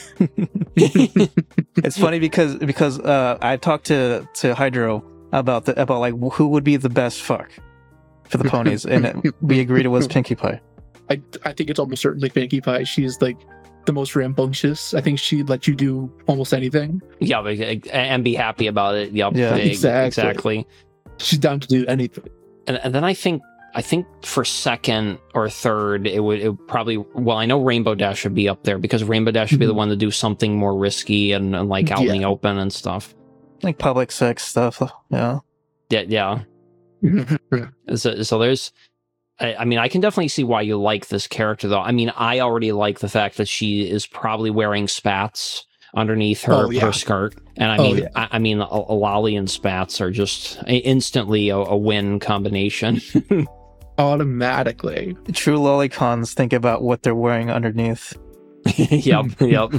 It's funny because because uh, I talked to to Hydro about the about like who would be the best fuck for the ponies, and it, we agreed it was Pinkie Pie. I I think it's almost certainly Pinkie Pie. She's like the most rambunctious. I think she'd let you do almost anything. Yeah, but- and be happy about it. Yep, Yeah. e- Exactly. exactly. She's down to do anything. And, and then I think I think for second or third, it would, it would probably. Well, I know Rainbow Dash would be up there because Rainbow Dash would be the Mhm. one to do something more risky and, and like out in the Yeah. open and stuff. Like public sex stuff. Yeah. Yeah, yeah. So, so there's. I, I mean, I can definitely see why you like this character, though. I mean, I already like the fact that she is probably wearing spats underneath her, Oh, yeah. her skirt, and I Oh, mean, yeah. I, I mean, a, a lolly and spats are just instantly a, a win combination. Automatically. True lolicons think about what they're wearing underneath. yep, yep.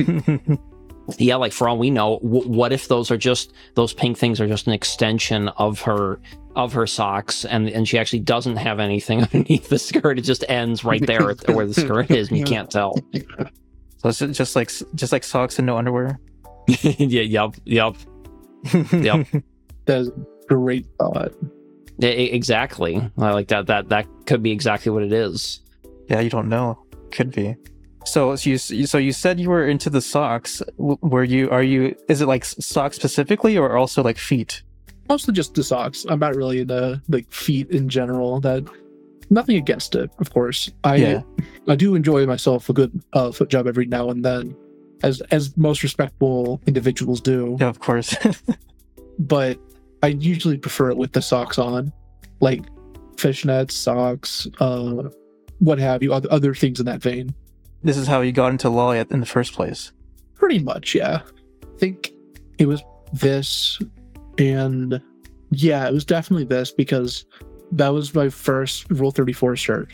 Yeah, like for all we know, w- what if those are just those pink things are just an extension of her of her socks, and and she actually doesn't have anything underneath the skirt. It just ends right there at where the skirt is, and you can't tell. So it's just like just like socks and no underwear. Yeah, yep, yep, yep. That's a great thought. Yeah, e- exactly. I like that. That that could be exactly what it is. Yeah, you don't know. Could be. So, so you so you said you were into the socks. W- Were you? Are you? Is it like s- socks specifically, or also like feet? Mostly just the socks. I'm not really into like feet in general. That nothing against it, of course. I Yeah. I do enjoy myself a good uh, foot job every now and then, as as most respectable individuals do. Yeah, of course. But I usually prefer it with the socks on, like fishnets, socks, uh, what have you, other other things in that vein. This is how you got into lolly in the first place. Pretty much, yeah. I think it was this, and yeah, it was definitely this because that was my first Rule thirty-four search.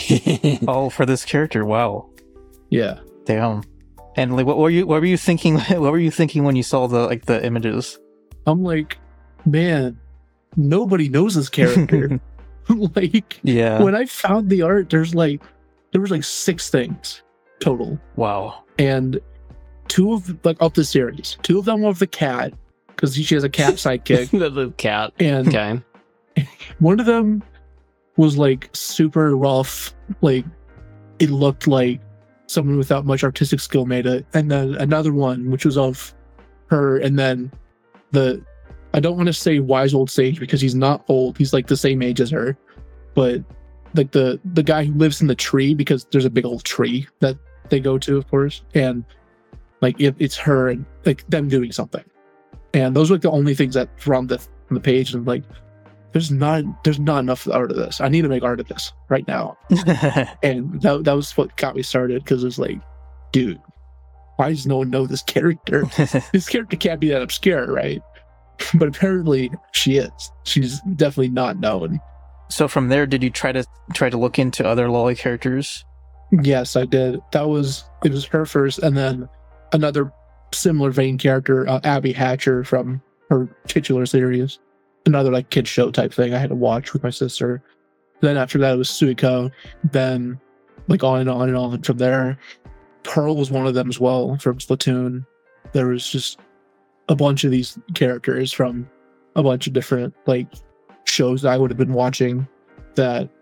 Oh, for this character. Wow. Yeah. Damn. And like, what were you? What were you thinking? What were you thinking when you saw the like the images? I'm like, man, nobody knows this character. Like, Yeah. when I found the art, there's like, there was like six things total. Wow. And two of, like, of the series, two of them were of the cat, because she has a cat sidekick. the, the cat. And Okay. one of them was like super rough, like it looked like someone without much artistic skill made it. And then another one, which was of her, and then the I don't want to say wise old sage because he's not old, he's like the same age as her, but like the the guy who lives in the tree, because there's a big old tree that they go to, of course, and like it, it's her and like them doing something. And those were like the only things that were on the on the page, and like there's not there's not enough art of this. I need to make art of this right now. And that, that was what got me started, because it's like, dude, why does no one know this character? This character can't be that obscure, right? But apparently she is. She's definitely not known. So from there, did you try to try to look into other lolly characters? Yes, I did. That was it was her first, and then another similar vein character, uh, Abby Hatcher from her titular series. Another like kid show type thing I had to watch with my sister. Then after that it was Suiko. Then like on and on and on from there. Pearl was one of them as well from Splatoon. There was just a bunch of these characters from a bunch of different like shows that I would have been watching that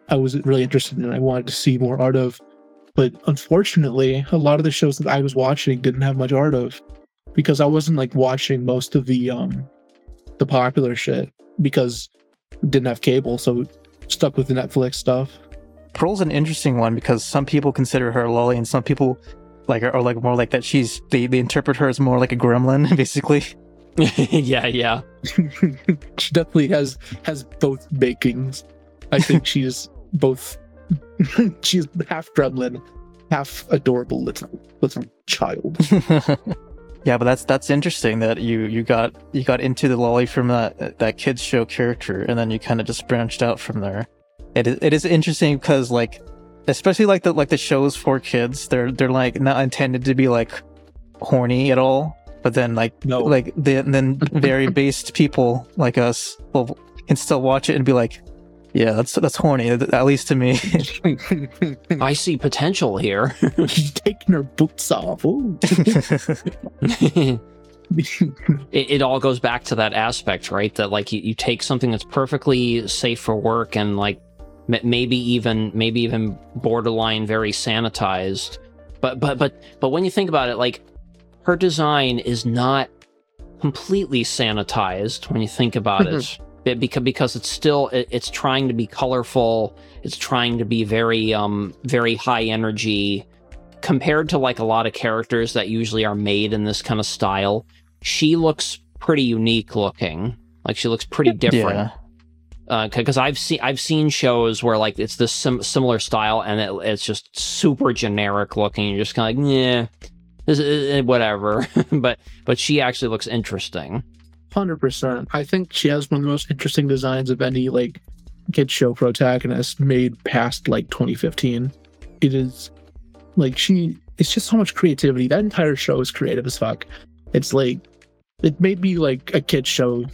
I was really interested in. I wanted to see more art of. But unfortunately, a lot of the shows that I was watching didn't have much art of, because I wasn't like watching most of the um the popular shit because I didn't have cable, so stuck with the Netflix stuff. Pearl's an interesting one because some people consider her a lolly, and some people like are, are like more like that. She's they, they interpret her as more like a gremlin, basically. yeah, yeah. She definitely has has both makings. I think she's both. She's half gremlin, half adorable little little child. Yeah, but that's that's interesting that you you got you got into the lolly from that that kids show character, and then you kind of just branched out from there. It is, it is interesting because like, especially like the like the shows for kids, they're they're like not intended to be like horny at all, but then like No. like the, then very based people like us will can still watch it and be like, yeah, that's that's horny, at least to me. I see potential here. She's taking her boots off. Ooh. it, it all goes back to that aspect, right? That like you, you take something that's perfectly safe for work and like m- maybe even maybe even borderline very sanitized, but but but but when you think about it, like her design is not completely sanitized when you think about it. It, because because it's still it, it's trying to be colorful, it's trying to be very um very high energy compared to like a lot of characters that usually are made in this kind of style. She looks pretty unique looking, like she looks pretty different. Yeah. Because uh, I've seen I've seen shows where like it's this sim- similar style and it, it's just super generic looking. You're just kind of like, yeah, this is, whatever. but but she actually looks interesting. one hundred percent. I think she has one of the most interesting designs of any like kid show protagonist made past like twenty fifteen. It is like she it's just so much creativity. That entire show is creative as fuck. It's like it may be like a kid show,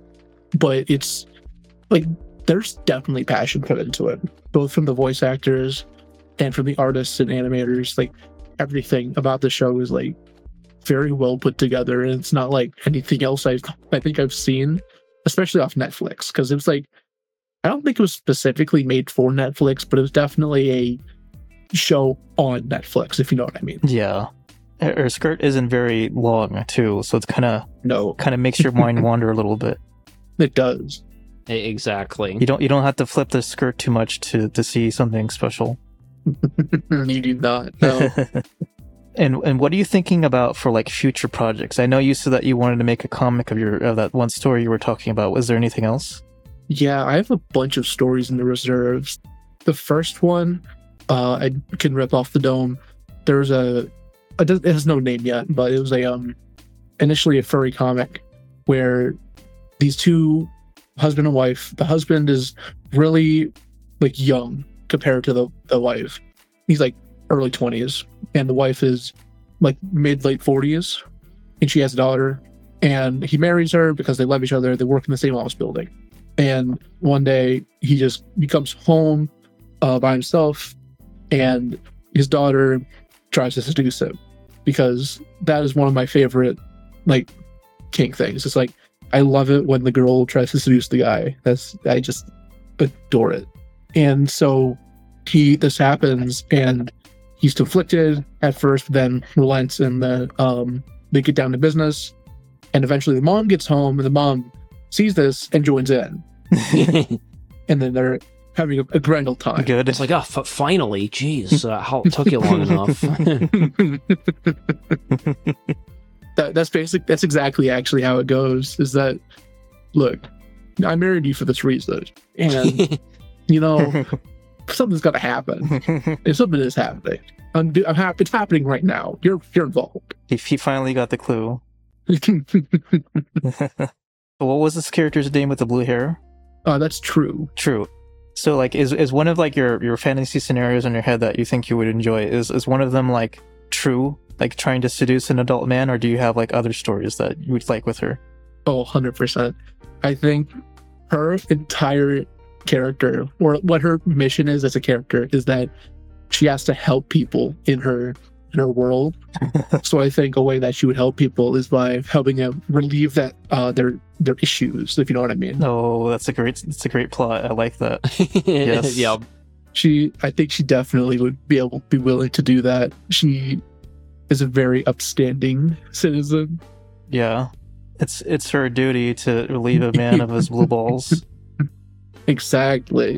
but it's like there's definitely passion put into it, both from the voice actors and from the artists and animators. Like everything about the show is like very well put together, and it's not like anything else I've I think I've seen, especially off Netflix, because it was like I don't think it was specifically made for Netflix, but it was definitely a show on Netflix, if you know what I mean. Yeah, her skirt isn't very long too, so it's kind of no kind of makes your mind wander a little bit. It does. Exactly. You don't you don't have to flip the skirt too much to to see something special. You do not. No. And and what are you thinking about for like future projects? I know you said that you wanted to make a comic of your of that one story you were talking about. Was there anything else? Yeah, I have a bunch of stories in the reserves. The first one, uh, I can rip off the dome. There was a, it has no name yet, but it was a um, initially a furry comic where these two, husband and wife, the husband is really like young compared to the, the wife. He's like early twenties, and the wife is like mid late forties, and she has a daughter, and he marries her because they love each other. They work in the same office building, and one day he just he comes home uh, by himself, and his daughter tries to seduce him, because that is one of my favorite like kink things. It's like I love it when the girl tries to seduce the guy. That's I just adore it. And so he this happens, and he's conflicted at first, but then relents, and the um they get down to business, and eventually the mom gets home, and the mom sees this and joins in, and then they're having a, a grand old time. Good. It's like, oh, f- finally, jeez, uh, how it took you long enough. that, that's basic. That's exactly actually how it goes. Is that look, I married you for this reason, and you know. Something's got to happen. If something is happening, I'm, do- I'm happy. It's happening right now. You're you're involved. He, he finally got the clue. What was this character's name with the blue hair? Uh, that's true. True. So, like, is is one of like your, your fantasy scenarios in your head that you think you would enjoy? Is is one of them like true, like trying to seduce an adult man, or do you have like other stories that you would like with her? Oh, one hundred percent. I think her entire character, or what her mission is as a character, is that she has to help people in her in her world. So I think a way that she would help people is by helping them relieve that uh their their issues, if you know what I mean. Oh, that's a great that's a great plot. I like that. Yes. Yeah. she, I think she definitely would be able be willing to do that. She is a very upstanding citizen. Yeah, it's it's her duty to relieve a man of his blue balls. Exactly.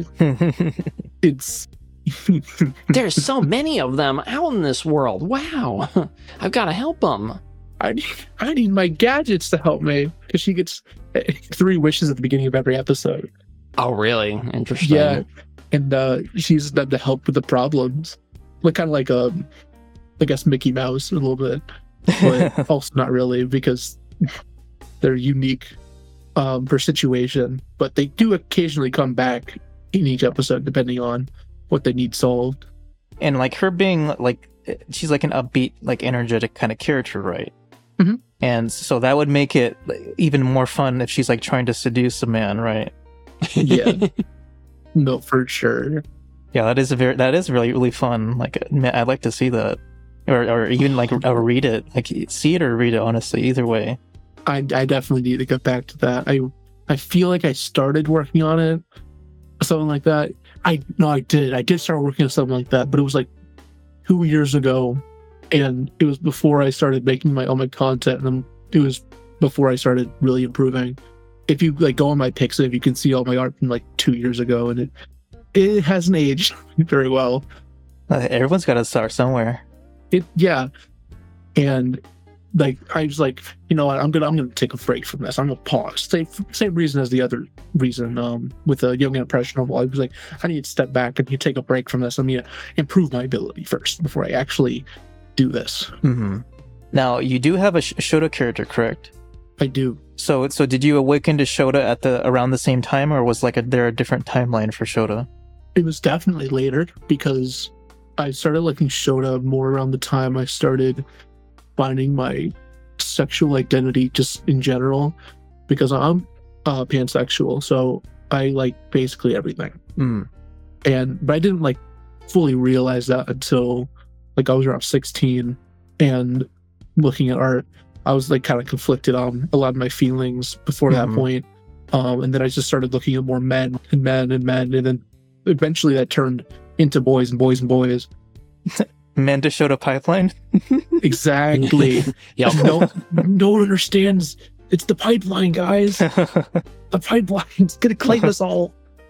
It's There's so many of them out in this world. Wow. I've got to help them. I need, I need my gadgets to help me, because she gets three wishes at the beginning of every episode. Oh, really? Interesting. Yeah, and uh, she uses them to help with the problems. Like kind of like um, I guess Mickey Mouse a little bit, but also not really, because they're unique um, per situation. But they do occasionally come back in each episode depending on what they need solved. And like her being like, she's like an upbeat, like energetic kind of character, right? Mm-hmm. And so that would make it even more fun if she's like trying to seduce a man, right? Yeah. No, for sure. Yeah, that is a very that is really really fun. Like, man, I'd like to see that, or or even like or read it, like see it or read it. Honestly, either way. I I definitely need to get back to that. I I feel like I started working on it, something like that. I no, I did. I did start working on something like that, but it was like two years ago, and it was before I started making my own content, and it was before I started really improving. If you like go on my Pixiv, you can see all my art from like two years ago, and it it hasn't aged very well. Uh, everyone's got to start somewhere. It yeah, and like I was like, you know what, I'm gonna I'm gonna take a break from this. I'm gonna pause. Same same reason as the other reason um with the Young and Impressionable. I was like, I need to step back and you take a break from this. I need to improve my ability first before I actually do this. Mm-hmm. Now you do have a Sh- Shota character, correct? I do. So so did you awaken to Shota at the around the same time, or was like a, there a different timeline for Shota? It was definitely later, because I started liking Shota more around the time I started finding my sexual identity just in general, because I'm uh, pansexual, so I like basically everything. Mm. And but I didn't like fully realize that until like I was around sixteen, and looking at art, I was like kind of conflicted on a lot of my feelings before Mm-hmm. that point. Um, and then I just started looking at more men and men and men, and then eventually that turned into boys and boys and boys. Men to Shota pipeline. Exactly. Yep. No, no one understands. It's the pipeline, guys. The pipeline's gonna claim us all.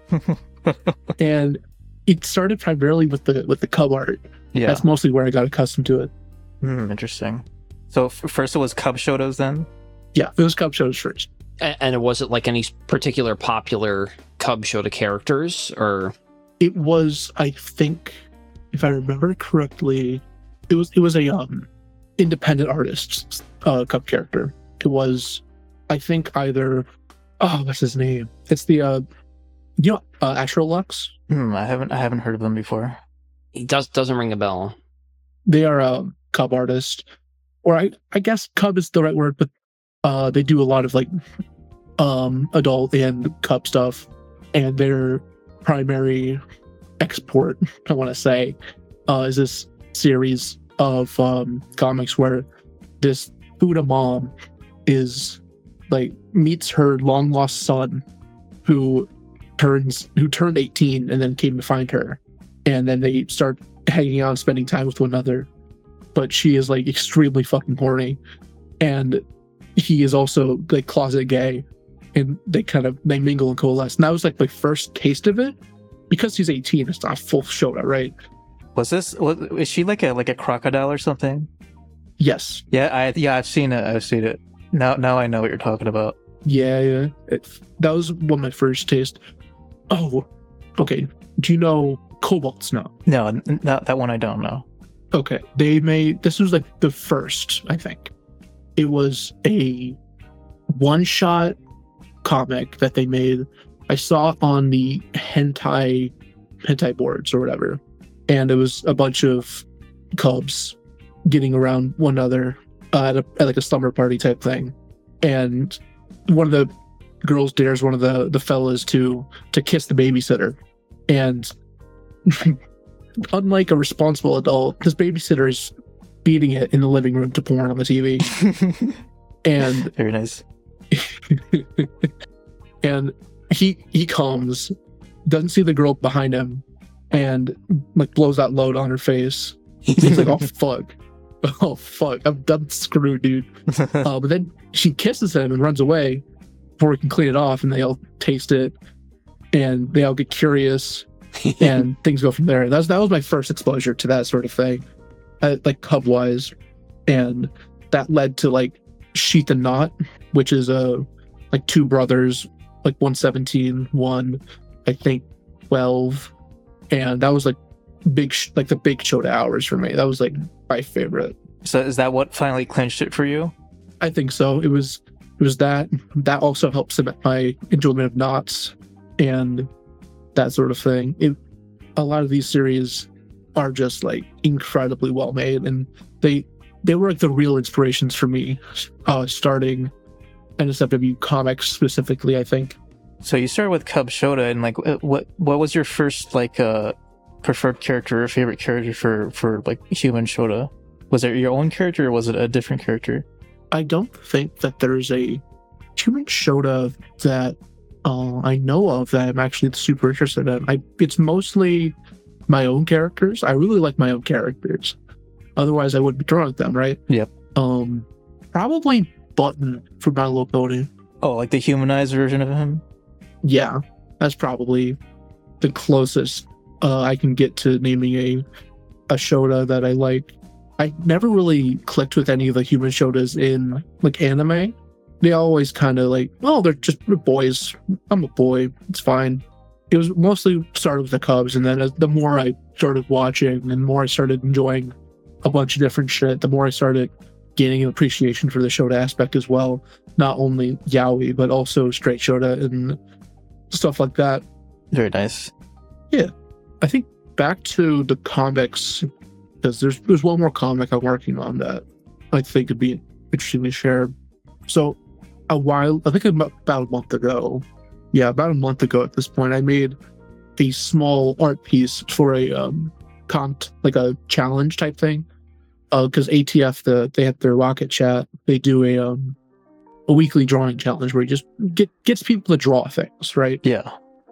And it started primarily with the with the cub art. Yeah. That's mostly where I got accustomed to it. Hmm, interesting. So f- first it was Cub Shotos, then. Yeah, it was cub shows first. A- And was it like any particular popular Cub Shota characters, or? It was, I think, if I remember correctly, it was it was a um independent artist uh cub character. It was, I think, either oh what's his name? It's the uh you know uh, Astrolux. Hmm, I haven't I haven't heard of them before. It does, doesn't ring a bell. They are a cub artist, or I I guess cub is the right word, but uh they do a lot of like um adult and cub stuff, and their primary export, I want to say, uh, is this series of um, comics where this Buddha mom is like meets her long lost son, who turns who turned eighteen and then came to find her, and then they start hanging out and spending time with one another. But she is like extremely fucking horny, and he is also like closet gay, and they kind of they mingle and coalesce. And that was like my first taste of it. Because he's eighteen, it's not full Shota, right? Was this was, is she like a like a crocodile or something? Yes. Yeah, I yeah I've seen it. I've seen it. Now now I know what you're talking about. Yeah, yeah. It, that was one of my first taste. Oh, okay. Do you know Cobalt Snow? No, n- not that one. I don't know. Okay. They made this was like the first, I think. It was a one-shot comic that they made. I saw it on the hentai hentai boards or whatever, and it was a bunch of cubs getting around one another uh, at, a, at like a slumber party type thing, and one of the girls dares one of the the fellas to to kiss the babysitter, and unlike a responsible adult, this babysitter is beating it in the living room to porn on the T V, and Very nice. and he he comes, doesn't see the girl behind him, and like blows that load on her face. He's like, oh fuck, oh fuck, I'm, I'm screwed, dude. Uh, but then she kisses him and runs away before he can clean it off, and they all taste it, and they all get curious, and things go from there. That was that was my first exposure to that sort of thing, uh, like Cub wise, and that led to like Sheath and Knot, which is a uh, like two brothers, like one seventeen, one I think twelve, and that was like big, sh- like the big Shota hours for me. That was like my favorite. So is that what finally clinched it for you? I think so. It was it was that. That also helped cement my enjoyment of knots and that sort of thing. It, a lot of these series are just like incredibly well made, and they they were like the real inspirations for me uh, starting N S F W comics specifically, I think. So you started with Cub Shota, and like what what was your first like uh preferred character or favorite character for for like human Shota? Was it your own character or was it a different character? I don't think that there's a human Shota that uh, I know of that I'm actually super interested in. I it's mostly my own characters. I really like my own characters. Otherwise, I wouldn't be drawing them, right? Yep. Um, probably Button from My Little Pony. Oh, like the humanized version of him? Yeah, that's probably the closest uh, I can get to naming a a Shota that I like. I never really clicked with any of the human Shotas in like anime. They always kind of like, oh, they're just boys. I'm a boy. It's fine. It was mostly started with the Cubs, and then as, the more I started watching and the more I started enjoying a bunch of different shit, the more I started gaining an appreciation for the Shota aspect as well. Not only yaoi, but also straight Shota and stuff like that. Very nice. Yeah. I think back to the comics, because there's there's one more comic I'm working on that I think would be interesting to share. So a while, I think about a month ago, yeah, about a month ago at this point, I made a small art piece for a um, comp, like a challenge type thing. Because uh, A T F, the they have their Rocket Chat, they do a um a weekly drawing challenge where you just get gets people to draw things, right? Yeah.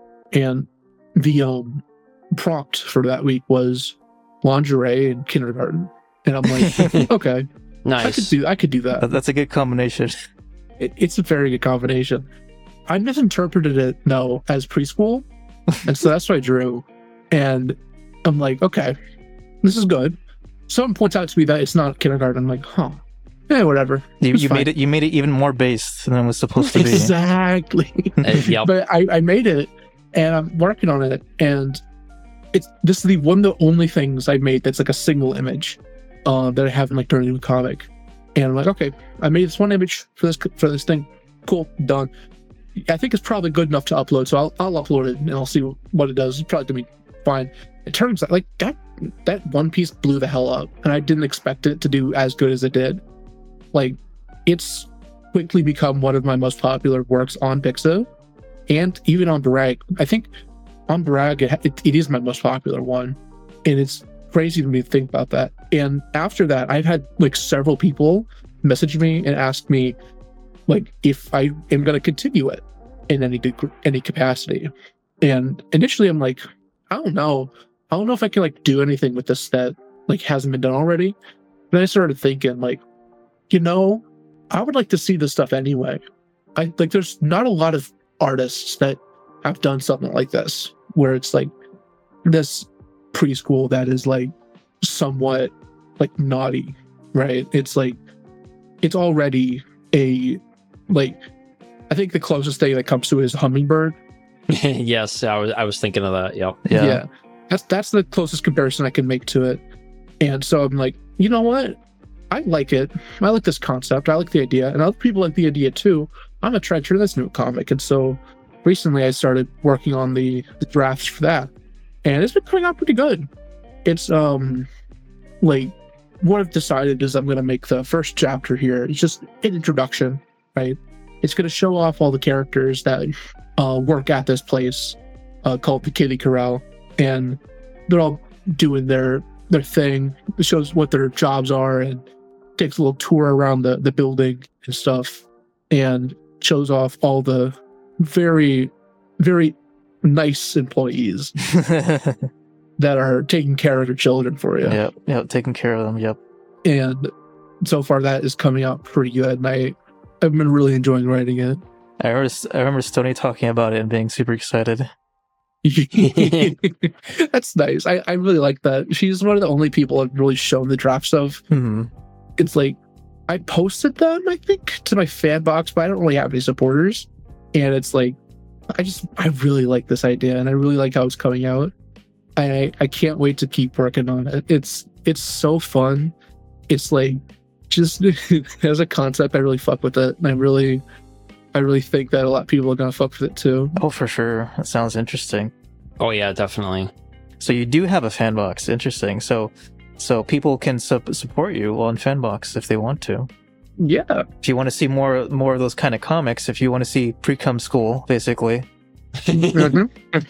And the um prompt for that week was lingerie and kindergarten, and I'm like, okay, Nice. I could do I could do that. That's a good combination. It, it's a very good combination. I misinterpreted it though as preschool, and so that's what I drew. And I'm like, okay, this is good. Someone points out to me that it's not kindergarten. I'm like, huh, yeah, whatever. You, It's you fine. made it. You made it even more based than it was supposed to be. Exactly. Uh, yep. But I, I made it, and I'm working on it, and it's this is the one of the only things I made that's like a single image uh, that I haven't like turned into a comic. And I'm like, okay, I made this one image for this for this thing. Cool, done. I think it's probably good enough to upload, so I'll I'll upload it and I'll see what it does. It's probably gonna be fine. It turns out like that that one piece blew the hell up, and I didn't expect it to do as good as it did. Like, it's quickly become one of my most popular works on Pixo, and even on Brag. I think on Brag it, it, it is my most popular one, and it's crazy to me to think about that. And after that, I've had like several people message me and ask me like if I am going to continue it in any deg- any capacity. And initially, I'm like, I don't know. I don't know if I can like do anything with this that like hasn't been done already. Then I started thinking like, you know, I would like to see this stuff anyway. I like there's not a lot of artists that have done something like this where it's like this preschool that is like somewhat like naughty, right? It's like it's already a like I think the closest thing that comes to it is Hummingbird. Yes, I was I was thinking of that. Yep. Yeah. yeah. That's that's the closest comparison I can make to it. And so I'm like, you know what? I like it. I like this concept. I like the idea. And other people like the idea too. I'm gonna try to turn this into a comic. And so recently I started working on the, the drafts for that. And it's been coming out pretty good. It's um like what I've decided is I'm gonna make the first chapter here. It's just an introduction, right? It's gonna show off all the characters that uh, work at this place uh, called the Kitty Corral. And they're all doing their their thing. It shows what their jobs are and takes a little tour around the, the building and stuff, and shows off all the very, very nice employees. that are taking care of your children for you. Yep, yep, taking care of them. Yep. And so far, that is coming out pretty good, and I I've been really enjoying writing it. I remember, I remember Stoney talking about it and being super excited. That's nice. I, I really like that. She's one of the only people I've really shown the drafts of. Mm-hmm. It's like, I posted them, I think, to my fan box, but I don't really have any supporters. And it's like, I just, I really like this idea, and I really like how it's coming out. I I can't wait to keep working on it. It's it's so fun. It's like, just as a concept, I really fuck with it. And I really, I really think that a lot of people are gonna fuck with it too. Oh, for sure. That sounds interesting. Oh yeah, definitely. So you do have a fan box. Interesting. So, so people can su- support you on Fanbox if they want to. Yeah. If you want to see more more of those kind of comics, if you want to see pre-cum school, basically, Mhm.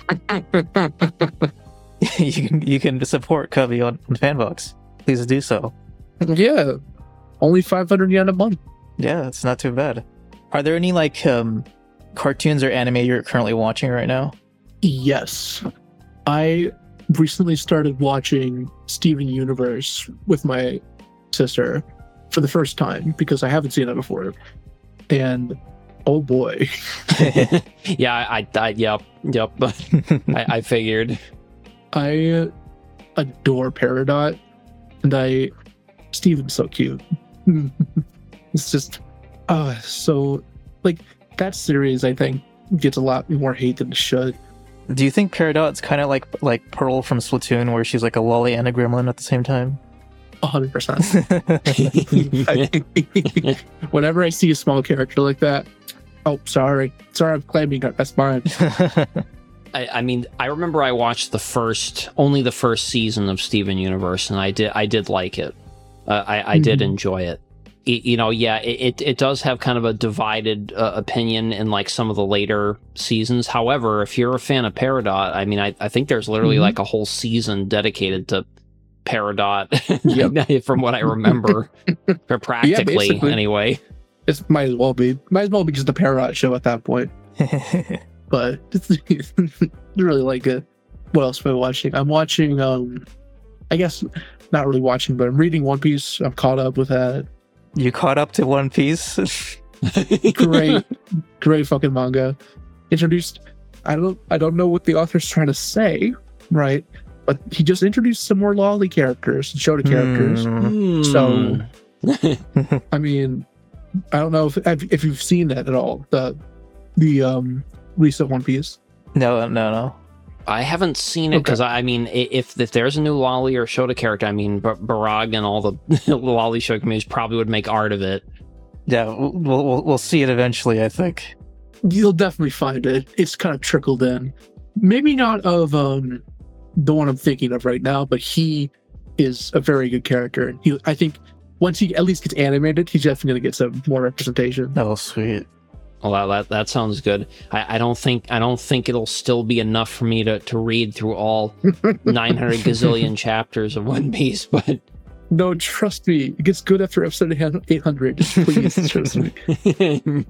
you can you can support Cubby on, on Fanbox. Please do so. Yeah. Only five hundred yen a month. Yeah, it's not too bad. Are there any like um, cartoons or anime you're currently watching right now? Yes. I recently started watching Steven Universe with my sister for the first time because I haven't seen it before. And oh boy. Yeah, I, I yep, yep. I, I figured. I adore Peridot, and I Steven's so cute. It's just uh so like that series I think gets a lot more hate than it should. Do you think Peridot's kind of like like Pearl from Splatoon, where she's like a lolly and a gremlin at the same time? A hundred percent. Whenever I see a small character like that, oh sorry. Sorry I'm claiming that that's mine. I, I mean, I remember I watched the first, only the first season of Steven Universe, and I did, I did like it. Uh, I, I did Mhm. enjoy it. It- You know, yeah, it, it, it does have kind of a divided uh, opinion in like some of the later seasons. However, if you're a fan of Peridot, I mean, I, I think there's literally Mhm. like a whole season dedicated to Peridot, Yep. from what I remember, or practically basically. anyway. It might as well be. Might as well be just a Peridot show at that point. But I really like it. What else am I watching? I'm watching, um, I guess, not really watching, but I'm reading One Piece. I'm caught up with that. You caught up to One Piece? Great, great fucking manga. Introduced, I don't, I don't know what the author's trying to say, right? But he just introduced some more lolly characters, Shota characters. Hmm. So, I mean, I don't know if if you've seen that at all. The the um recent One Piece. No, no, no. I haven't seen it because I I mean, i- if if there's a new Lolly or Shota character, I mean, Bar- Barag and all the Lolly show communities probably would make art of it. Yeah, we'll, we'll we'll see it eventually, I think. You'll definitely find it. It's kind of trickled in. Maybe not of um the one I'm thinking of right now, but he is a very good character. And he, I think, once he at least gets animated, he's definitely going to get some more representation. Oh, sweet. Well, that that sounds good. I, I don't think I don't think it'll still be enough for me to, to read through all nine hundred gazillion chapters of One Piece, but No, trust me, it gets good after episode eight hundred. Please trust me.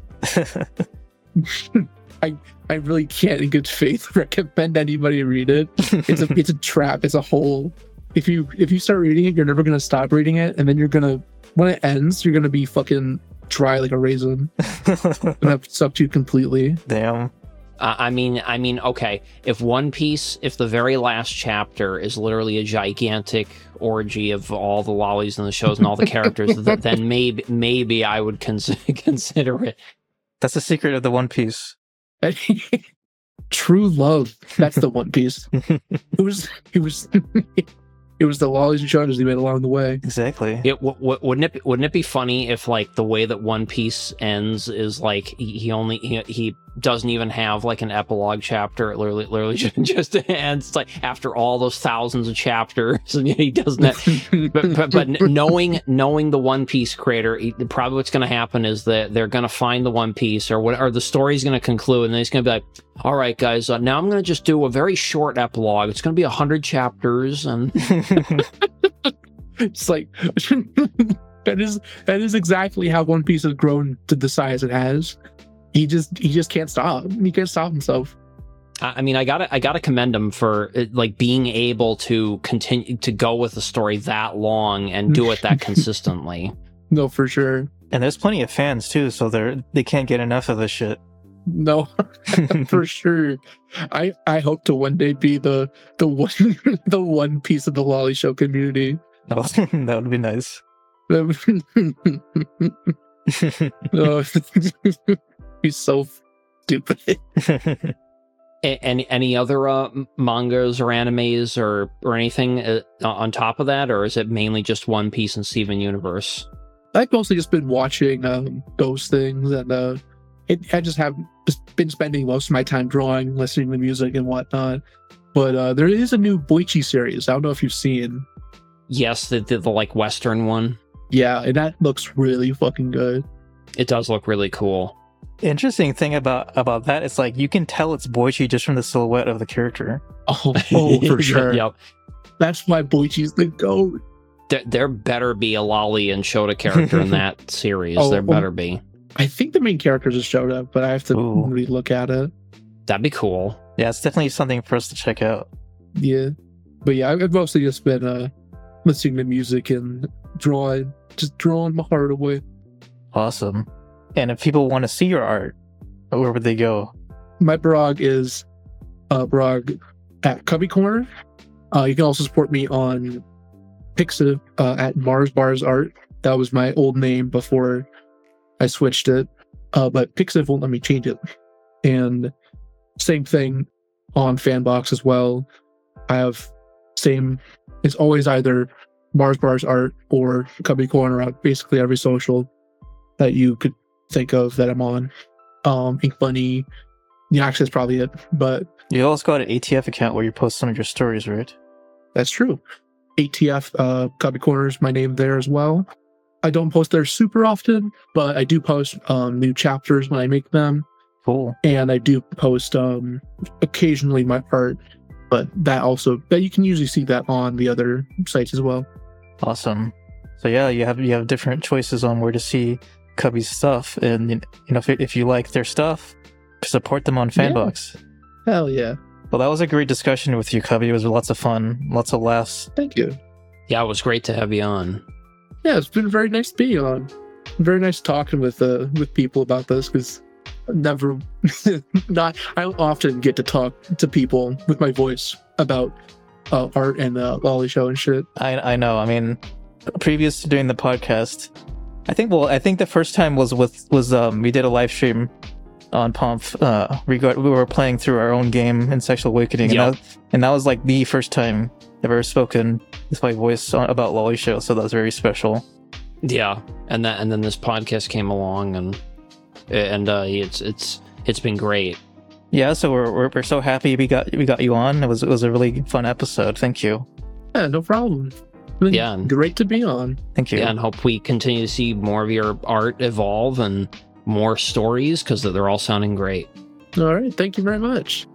I I really can't, in good faith, recommend anybody read it. It's a it's a trap. It's a hole. If you if you start reading it, you're never gonna stop reading it, and then you're gonna when it ends, you're gonna be fucking dry like a raisin. And have sucked you completely. Damn. uh, I mean, I mean, okay. If One Piece, if the very last chapter is literally a gigantic orgy of all the lollies and the shows and all the characters, th- then maybe maybe I would cons- consider it. That's the secret of the One Piece. True love. That's the One Piece. It was it was it was the lollies and shonen he made along the way. Exactly. It w- w- wouldn't it be, wouldn't it be funny if like the way that One Piece ends is like he, he only he, he doesn't even have like an epilogue chapter. It literally literally just, just ends like after all those thousands of chapters, and he doesn't. Have, but, but but knowing knowing the One Piece creator, he, probably what's going to happen is that they're going to find the One Piece or what, or the story's going to conclude, and then he's going to be like, "All right, guys, uh, now I'm going to just do a very short epilogue. It's going to be a hundred chapters." And It's like that is that is exactly how One Piece has grown to the size it has. He just he just can't stop. He can't stop himself. I mean, I gotta, I gotta commend him for like being able to continue to go with the story that long and do it that consistently. No, for sure. And there's plenty of fans too, so they're they can't get enough of this shit. No, for sure. I I hope to one day be the the one the one piece of the Lolly Show community. Oh, that would be nice. Oh, he's so stupid. Any any other uh, mangas or animes or or anything uh, on top of that, or is it mainly just One Piece and Steven Universe? I've mostly just been watching um, those things, and uh, it, I just have just been spending most of my time drawing, listening to music, and whatnot. But uh, there is a new Boichi series. I don't know if you've seen. Yes, the, the the like Western one. Yeah, and that looks really fucking good. It does look really cool. Interesting thing about about that, it's like you can tell it's Boichi just from the silhouette of the character. Oh, oh for sure. Yep. That's why Boichi's the GOAT. There, there better be a Lolly and Shota character in that series. Oh, there better oh. be. I think the main character just showed up, but I have to Ooh. really look at it. That'd be cool. Yeah, it's definitely something for us to check out. Yeah. But yeah, I've mostly just been uh, listening to music and drawing, just drawing my heart away. Awesome. And if people want to see your art, where would they go? My blog is uh, blog at Cubby Corner. Uh, you can also support me on Pixiv uh, at Mars Bars Art. That was my old name before I switched it. Uh, but Pixiv won't let me change it. And same thing on Fanbox as well. I have same, it's always either Mars Bars Art or Cubby Corner on basically every social that you could think of that I'm on. Um, Ink Bunny, yeah, actually that's probably it. But You also got an A T F account where you post some of your stories, right? that's true. A T F, uh, Cubby Corner is my name there as well. I don't post there super often, but I do post um, new chapters when I make them. Cool. And I do post um, occasionally my art, but that also, that you can usually see that on the other sites as well. Awesome. So yeah, you have you have different choices on where to see Cubby's stuff, and you know if if you like their stuff, support them on Fanbox. Yeah. Hell yeah. Well, that was a great discussion with you, Cubby. It was lots of fun, lots of laughs. Thank you. Yeah, it was great to have you on. Yeah, it's been very nice being on. Very nice talking with uh, with people about this, because never, not, I don't often get to talk to people with my voice about uh, art and the Lolly Show and shit. I I know. I mean, previous to doing the podcast, I think well, I think the first time was with was um we did a live stream on Pomp. Uh, regard we were playing through our own game in Sexual Awakening, Yep. and that and that was like the first time I've ever spoken with my voice on, about Lolly Show, so that was very special. Yeah, and that and then this podcast came along, and and uh, it's it's it's been great. Yeah, so we're, we're we're so happy we got we got you on. It was it was a really fun episode. Thank you. Yeah, no problem. Been Yeah. great to be on. Thank you. Yeah, and hope we continue to see more of your art evolve and more stories, because they're all sounding great. All right, thank you very much.